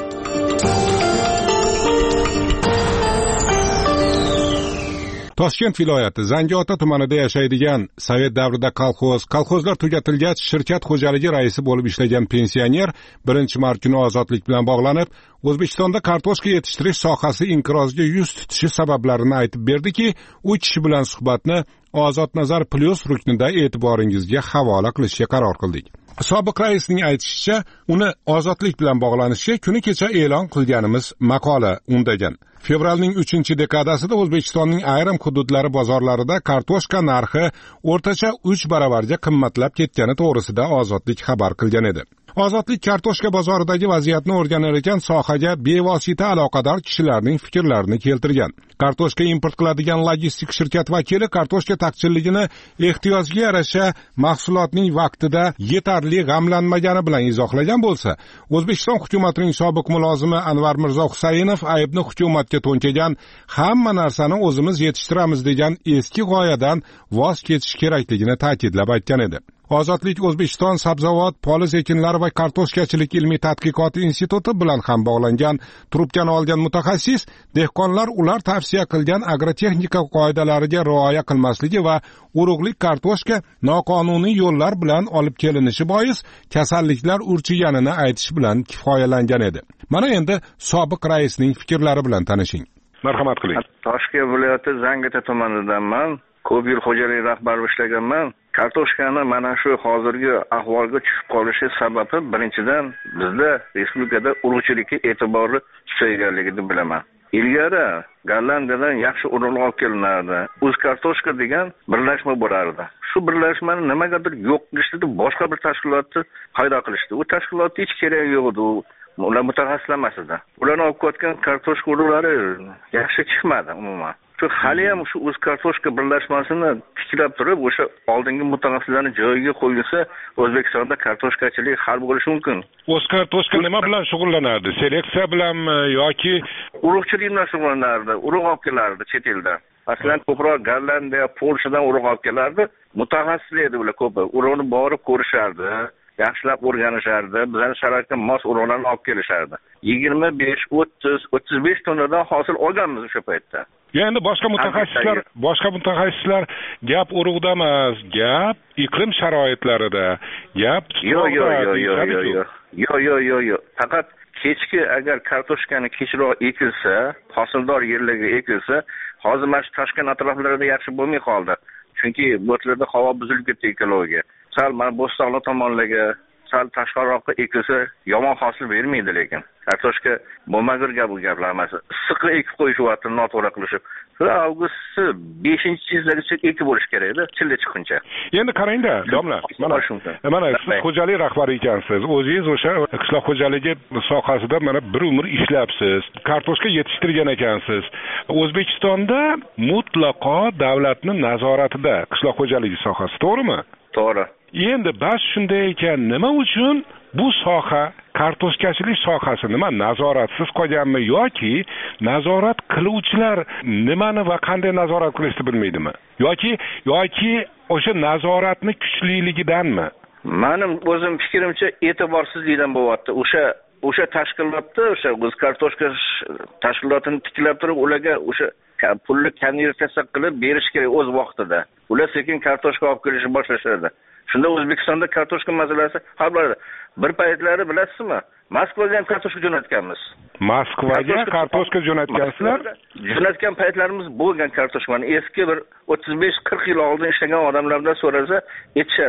G: Toshkent viloyati Zangiota tumanida yashaydigan Sovet davrida kolxoz, kolxozlar tugatilgach shirkat xo'jaligi raisi bo'lib ishlagan pensioner birinchi mart kuni ozodlik bilan bog'lanib, O'zbekistonda kartoshka yetishtirish sohasi inqirozga yuz tutishi sabablarini aytib berdiki, u kishi bilan suhbatni Ozod nazar plus ruknida e'tiboringizga havola qilishga qaror qildik. Sobiq raisning aytishicha, uni ozodlik bilan bog'lanishi kuni kecha e'lon qilganimiz maqola undagan. Fevralning uchinchi dekadasida O'zbekistonning ayrim hududlari bozorlarida kartoshka narxi o'rtacha uch baravarga qimmatlab ketgani to'g'risida Ozodlik xabar qilgan edi. Ozodlik kartoshka bozoridagi vaziyatni o'rganar ekan, sohaga bevosita aloqador kishilarning fikrlarini keltirgan. Kartoshka import qiladigan logistik shirkat vakili kartoshka taqchilligini ehtiyojga yarasha mahsulotning vaqtida yetarli g'amlanmagani bilan izohlagan bo'lsa, O'zbekiston hukumatining sobiq mulozimi Anvar Mirzo Husaynov aybni hukumatga to'nkagan, hamma narsani o'zimiz yetishtiramiz degan eski g'oyadan voz kechish kerakligini ta'kidlab aytgan edi. Ozodlik O'zbekiston sabzavot, poliz ekinlari va kartoshkachilik ilmiy tadqiqoti instituti bilan ham bog'langan trubkani olgan mutaxassis dehqonlar ular tavsiya qilgan agrotexnika qoidalariga rioya qilmasligi va urug'lik kartoshka noqonuniy yo'llar bilan olib kelinishi bois kasalliklar urchiganini aytish bilan kifoyalangan edi. Mana endi sobiq raisning fikrlari bilan tanishing. Marhamat qiling.
R: Toshkent viloyati Zangiota tumanidanman. Ko'p yil xo'jalik rahbari ishlaganman. Kartoshkani mana shu hozirgi ahvolga tushib qolishi sababi birinchidan bizda respublikada urug'chilikka e'tiborli susayganligini bilaman. Ilgari Gollandiyadan yaxshi urug'lar olib kelinardi. O'z kartoshka degan birlashma bo'lardi. Shu birlashmani nimagadir yo'q qilishdi, boshqa bir tashkilotni paydo qilishdi. U tashkilotning hech keragi yo'q edi. Ular mutaxassislar emas edi. Ularni olib ketgan kartoshka urug'lari yaxshi chiqmadi umuman. Shu hali ham shu o'z kartoshka birlashmasini tiklab turib, o'sha oldingi mutaxassislarni joyiga qo'yilsa, O'zbekistonda kartoshkachilik hal bo'lishi mumkin.
G: O'z kartoshka nima bilan shug'ullanardi? Seleksiya bilanmi yoki
R: urug'chilik bilan shug'ullanardi? Urug' olib kelardi chet eldan. Masalan, ko'proq Gollandiya, Polshadan urug' olib kelardi. Mutaxassislar edi ular ko'pi. Urug'ni borib ko'rishardi. Yaxshilab o'rganishardi, bizning sharoitga mos urug'larni olib kelishardi. yigirma besh, o'ttiz, o'ttiz besh tonnadan hosil olganmiz o'sha paytda.
G: Endi boshqa mutaxassislar, boshqa mutaxassislar gap urug'da emas, gap iqlim sharoitlarida, gap
R: yo'q, yo'q, yo'q, yo'q, yo'q. Yo'q, yo'q, yo'q, yo'q. Faqat kechki agar kartoshkani kechroq ekilsa, hosildor yerlarga ekilsa, hozir mana shu Toshkent atroflarida yaxshi bo'lmay qoldi. Chunki bu yerlarda havo buzilib ketdi ekologiya. Sal mana Bo'stonli tomonlarga, sal tashqariroqqa ekilsa yomon hosil bermaydi lekin. Kartoshka bo'lmagur bu gaplar emas. Issiqqa ekib qo'yish vaqtini noto'g'ri qilishib. Avgust beshinchi chizlargacha ekib bo'lish kerak edi, chilla chiquncha.
G: Endi qarangda, domla, mana mana siz xo'jalik rahbari ekansiz. O'zingiz o'sha qishloq xo'jaligi sohasida mana bir umr ishlabsiz. Kartoshka yetishtirgan ekansiz. O'zbekistonda mutlaqo davlatning nazoratida qishloq xo'jaligi sohasi, to'g'rimi?
R: To'g'ri.
G: Endi bas shunday ekan, nima uchun bu soha, kartoshkachilik sohasi nima nazoratsiz qolganmi yoki nazorat qiluvchilar nimani va qanday nazorat qilishni bilmaydimi? Yoki yoki o'sha nazoratni kuchliligidanmi?
R: Mening o'zim fikrimcha e'tiborsizlikdan bo'lyapti. O'sha o'sha tashkilotda o'sha o'z kartoshka tashkilotini tiklab turib, ularga o'sha pulni konvertatsiya qilib berish kerak o'z vaqtida. Ular sekin kartoshka olib kelishni boshlashadi. Shunda O'zbekistonda kartoshka masalasi hal bo'ladi. Bir paytlari bilasizmi? Moskvaga ham kartoshka jo'natganmiz.
G: Moskvaga kartoshka jo'natgansizlar?
R: Jo'natgan paytlarimiz bo'lgan kartoshkani eski bir o'ttiz besh qirq yil oldin ishlagan odamlardan so'rasa, aytishadi.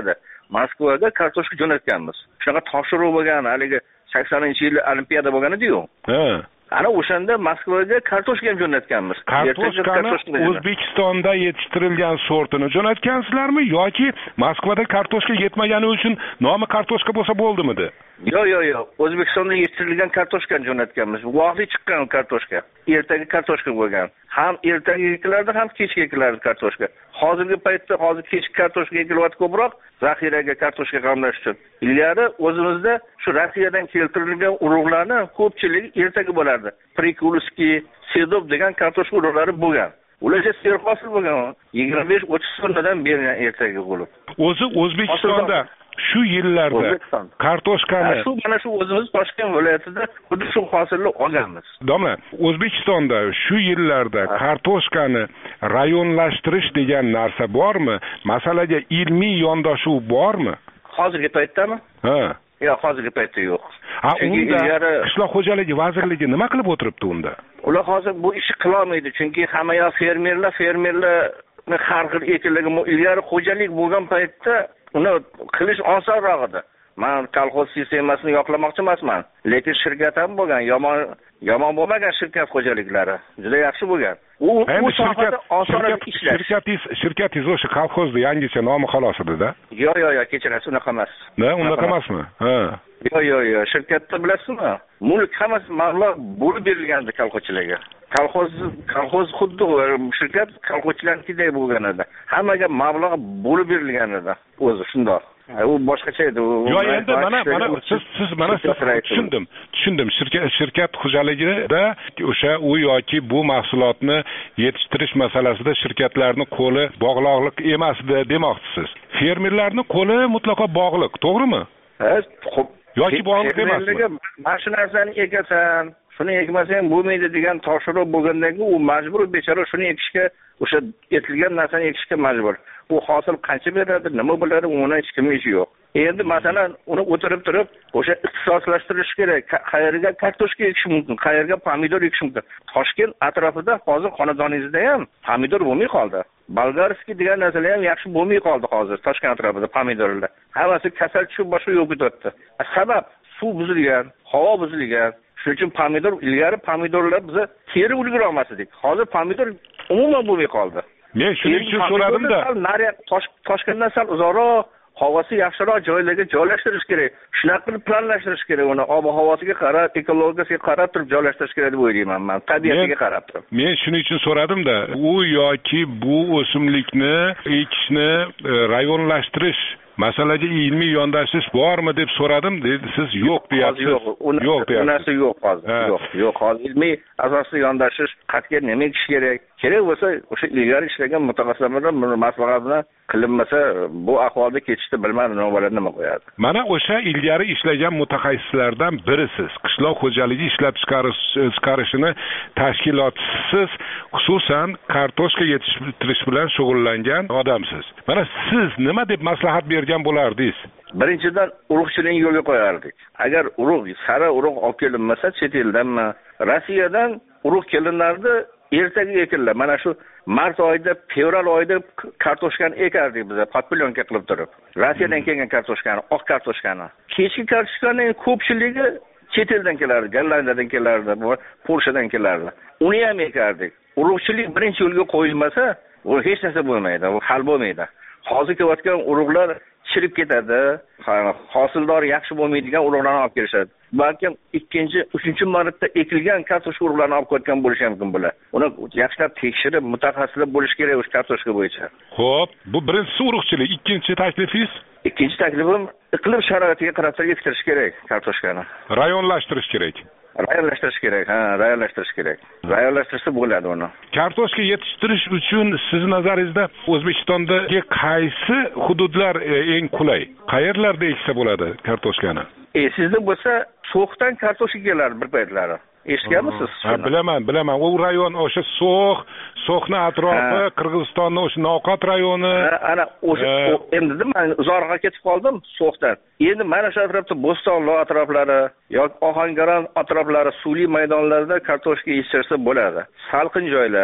R: Moskvaga kartoshka jo'natganmiz. Shunaqa topshiriq bo'lgan, haligi saksoninchi yil olimpiada bo'lgan edi-yu.
G: Ha.
R: Ana o'shanda Moskvaga kartoshka ham jo'natganmiz.
G: Kartoshkani O'zbekistonda yetishtirilgan sortini jo'natgansizlarmi yoki Moskvada kartoshka yetmagani uchun nomi kartoshka bo'lsa bo'ldimidi?
R: Yo'q, yo'q, yo'q. O'zbekistonda yetishtirilgan kartoshkani jo'natganmiz. Guvohlik chiqqan kartoshka. Ertaga kartoshka bo'lgan. Ham ertaga ekilardi, ham kechga ekilardi kartoshka. Hozirgi paytda hozir kechki kartoshka ekilyapti ko'proq, zaxiraga kartoshka qamlash uchun. Ilgari o'zimizda shu Rossiyadan keltirilgan urug'larni ko'pchiligi ertaga bo'lardi. Prikulskiy, Sedov degan kartoshka urug'lari bo'lgan. Ularga serhosil bo'lgan. yigirma besh o'ttiz sonnadan bergan ertaga bo'lib.
G: O'zi O'zbekistonda shu yillarda kartoshkani
R: shu mana shu o'zimiz Toshkent viloyatida xuddi shu hosilni olganmiz.
G: Domla, O'zbekistonda shu yillarda kartoshkani rayonlashtirish degan narsa bormi? Masalaga ilmiy yondashuv bormi?
R: Hozirgi paytdami?
G: Ha.
R: Yo'q, hozirgi paytda yo'q.
G: Ha, unda Qishloq xo'jaligi vazirligi nima qilib o'tiribdi unda?
R: Ular hozir bu ishni qila olmaydi, chunki hamma yoq fermerlar, fermerlarni har xil ekinlarga ilgari xo'jalik bo'lgan paytda uni qilish osonroq edi. Men kolxoz sistemasini yoqlamoqchi emasman, lekin shirkat ham bo'lgan, yomon yomon bo'lmagan shirkat xo'jaliklari juda yaxshi bo'lgan. U bu sohada osonroq ishlash.
G: Shirkatingiz shirkatingiz o'sha kolxozni yangicha nomi xolos edi-da?
R: Yo'q, yo'q, yo'q, kechirasiz, unaqa emas.
G: Ne, unaqa emasmi? Ha.
R: Yo'q, yo'q, yo'q, shirkatda bilasizmi? Mulk hammasi mablag' bo'lib berilgandi kolxozchilarga. Kolxoz kolxoz xuddi shirkat kolxozchilarnikidek bo'lgan edi. Hammaga mablag' bo'lib berilgan edi. O'zi shundoq. U boshqacha edi.
G: Yo'q, endi mana mana siz siz mana tushundim. Tushundim. Shirkat shirkat xo'jaligida o'sha u yoki bu mahsulotni yetishtirish masalasida shirkatlarning qo'li bog'liqlik emasdi demoqchisiz. Fermerlarning qo'li mutlaqo bog'liq, to'g'rimi?
R: Ha, xo'p.
G: Yoki bog'liq emasmi?
R: Mana shu narsani ekasan, shuni ekmasang bo'lmaydi degan topshiriq bo'lgandan keyin u majbur bechora shuni ekishga, o'sha etilgan narsani ekishga majbur. Bu hosil qancha beradi, nima bo'ladi, uni hech kimning ishi yo'q. Endi masalan, uni o'tirib turib, o'sha ixtisoslashtirish kerak. Qayerga kartoshka ekish mumkin, qayerga pomidor ekish mumkin. Toshkent atrofida hozir xonadoningizda ham pomidor bo'lmay qoldi. Bolgarskiy degan narsalar ham yaxshi bo'lmay qoldi hozir Toshkent atrofida pomidorlar. Hammasi kasal tushib boshqa yo'q ketyapti. Sabab suv buzilgan, havo buzilgan. Shuning uchun pomidor ilgari pomidorlar biz terib ulgura olmas edik. Hozir pomidor umuman bo'lmay qoldi.
G: Men shuning uchun so'radim-da.
R: Toshkentdan sal uzoqroq, havosi yaxshiroq joylarga joylashtirish kerak. Shunaqa qilib planlashtirish kerak uni. Ob-havosiga qarab, ekologiyasiga qarab turib joylashtirish kerak deb o'ylayman men, tabiatiga qarab turib.
G: Men shuning uchun so'radim-da, u yoki bu o'simlikni ekishni rayonlashtirish masalaga ilmiy yondashish bormi deb so'radim, dedi siz yo'q deyapsiz.
R: Yo'q, yo'q deyapsiz. Yo'q hozir. Yo'q, yo'q hozir ilmiy asosda yondashish qat'iy nima ish kerak? Kerak bo'lsa o'sha ilgari ishlagan mutaxassislardan maslahat bilan qilinmasa bu ahvolda ketishni bilmadim nima bo'ladi, nima qo'yadi.
G: Mana o'sha ilgari ishlagan mutaxassislardan birisiz. Qishloq xo'jaligi ishlab chiqarishini tashkilotchisiz, xususan kartoshka yetishtirish bilan shug'ullangan odamsiz. Mana siz nima deb maslahat bergan bo'lardingiz?
R: Birinchidan urug'chilikni yo'lga qo'yardik. Agar urug', sara urug' olib kelinmasa, chet eldanmi, Rossiyadan urug' kelinardi, ertaga ekillar. Mana shu mart oyida, fevral oyida kartoshkani ekardik biz, podplyonka qilib turib. Rossiyadan kelgan kartoshkani, oq kartoshkani. Kechki kartoshkaning ko'pchiligi chet eldan kelardi, Gollandiyadan kelardi, Polshadan kelardi. Uni ham ekardik. Urug'chilik birinchi yo'lga qo'yilmasa, u hech narsa bo'lmaydi, u hal bo'lmaydi. Hozir kelayotgan urug'lar chirib ketadi, hosildori yaxshi bo'lmaydigan urug'larni olib kelishadi. Balkim ikkinchi, uchinchi marta ekilgan kartoshka urug'larini olib qo'ygan bo'lishi mumkin bular. Uni yaxshilab tekshirib, mutaxassislar bo'lish kerak o'sha kartoshka bo'yicha.
G: Xo'p, bu birinchisi urug'chilik, ikkinchi taklifingiz?
R: Ikkinchi taklifim iqlim sharoitiga qarab yetishtirish kerak kartoshkani.
G: Rayonlashtirish kerak.
R: Rayonlashtirish kerak, ha, rayonlashtirish kerak. Rayonlashtirsa bo'ladi uni.
G: Kartoshka yetishtirish uchun siz nazaringizda O'zbekistondagi qaysi hududlar eng qulay? Qayerlarda eksa bo'ladi kartoshkani?
R: E, sizda bo'lsa, So'xdan kartoshka kelar bir paytlari. Eshitganmisiz?
G: Ha, bilaman, bilaman. U rayon o'sha So'x, So'xni atrofi, Qirg'izistonning o'sha Noqot rayoni.
R: Ana o'sha endi men uzoqroqqa ketib qoldim So'xdan. Endi mana shu atrofda Bo'stonli atroflari yoki Ohangaron atroflari, suvli maydonlarda kartoshka yetishtirsa bo'ladi. Salqin joylar,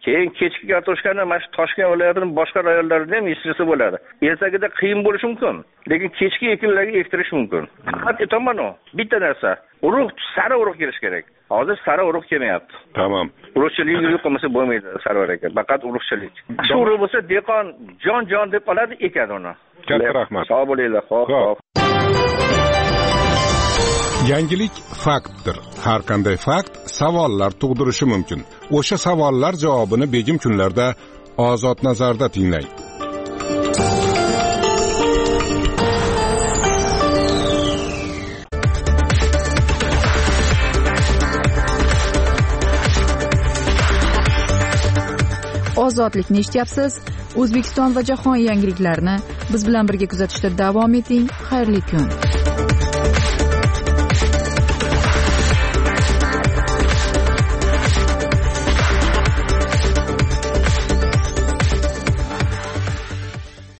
R: keyin kechki kartoshkani mana shu Toshkent viloyatining boshqa rayonlarida ham yetishtirsa bo'ladi. Ertagida qiyin bo'lishi mumkin, lekin kechki ekinlarga ektirish mumkin. Faqat aytaman, bitta narsa, urug' sara urug' kelish kerak. Hozir sara urug' kelmayapti.
G: Tamam.
R: Urug'chilik yo'q qilmasa bo'lmaydi Sarvar aka, faqat urug'chilik. Shu urug' bo'lsa dehqon jon-jon deb qoladi, ekadi uni.
G: Katta rahmat.
R: Sog' bo'linglar. Xo'p, xo'p.
G: Yangilik faktdir. Har qanday fakt savollar tug'dirishi mumkin. O'sha savollar javobini begim kunlarda Ozod nazarda tinglang.
A: Ozodlikni eshityapsiz. O'zbekiston va jahon yangiliklarini biz bilan birga kuzatishda davom eting. Xayrli kun.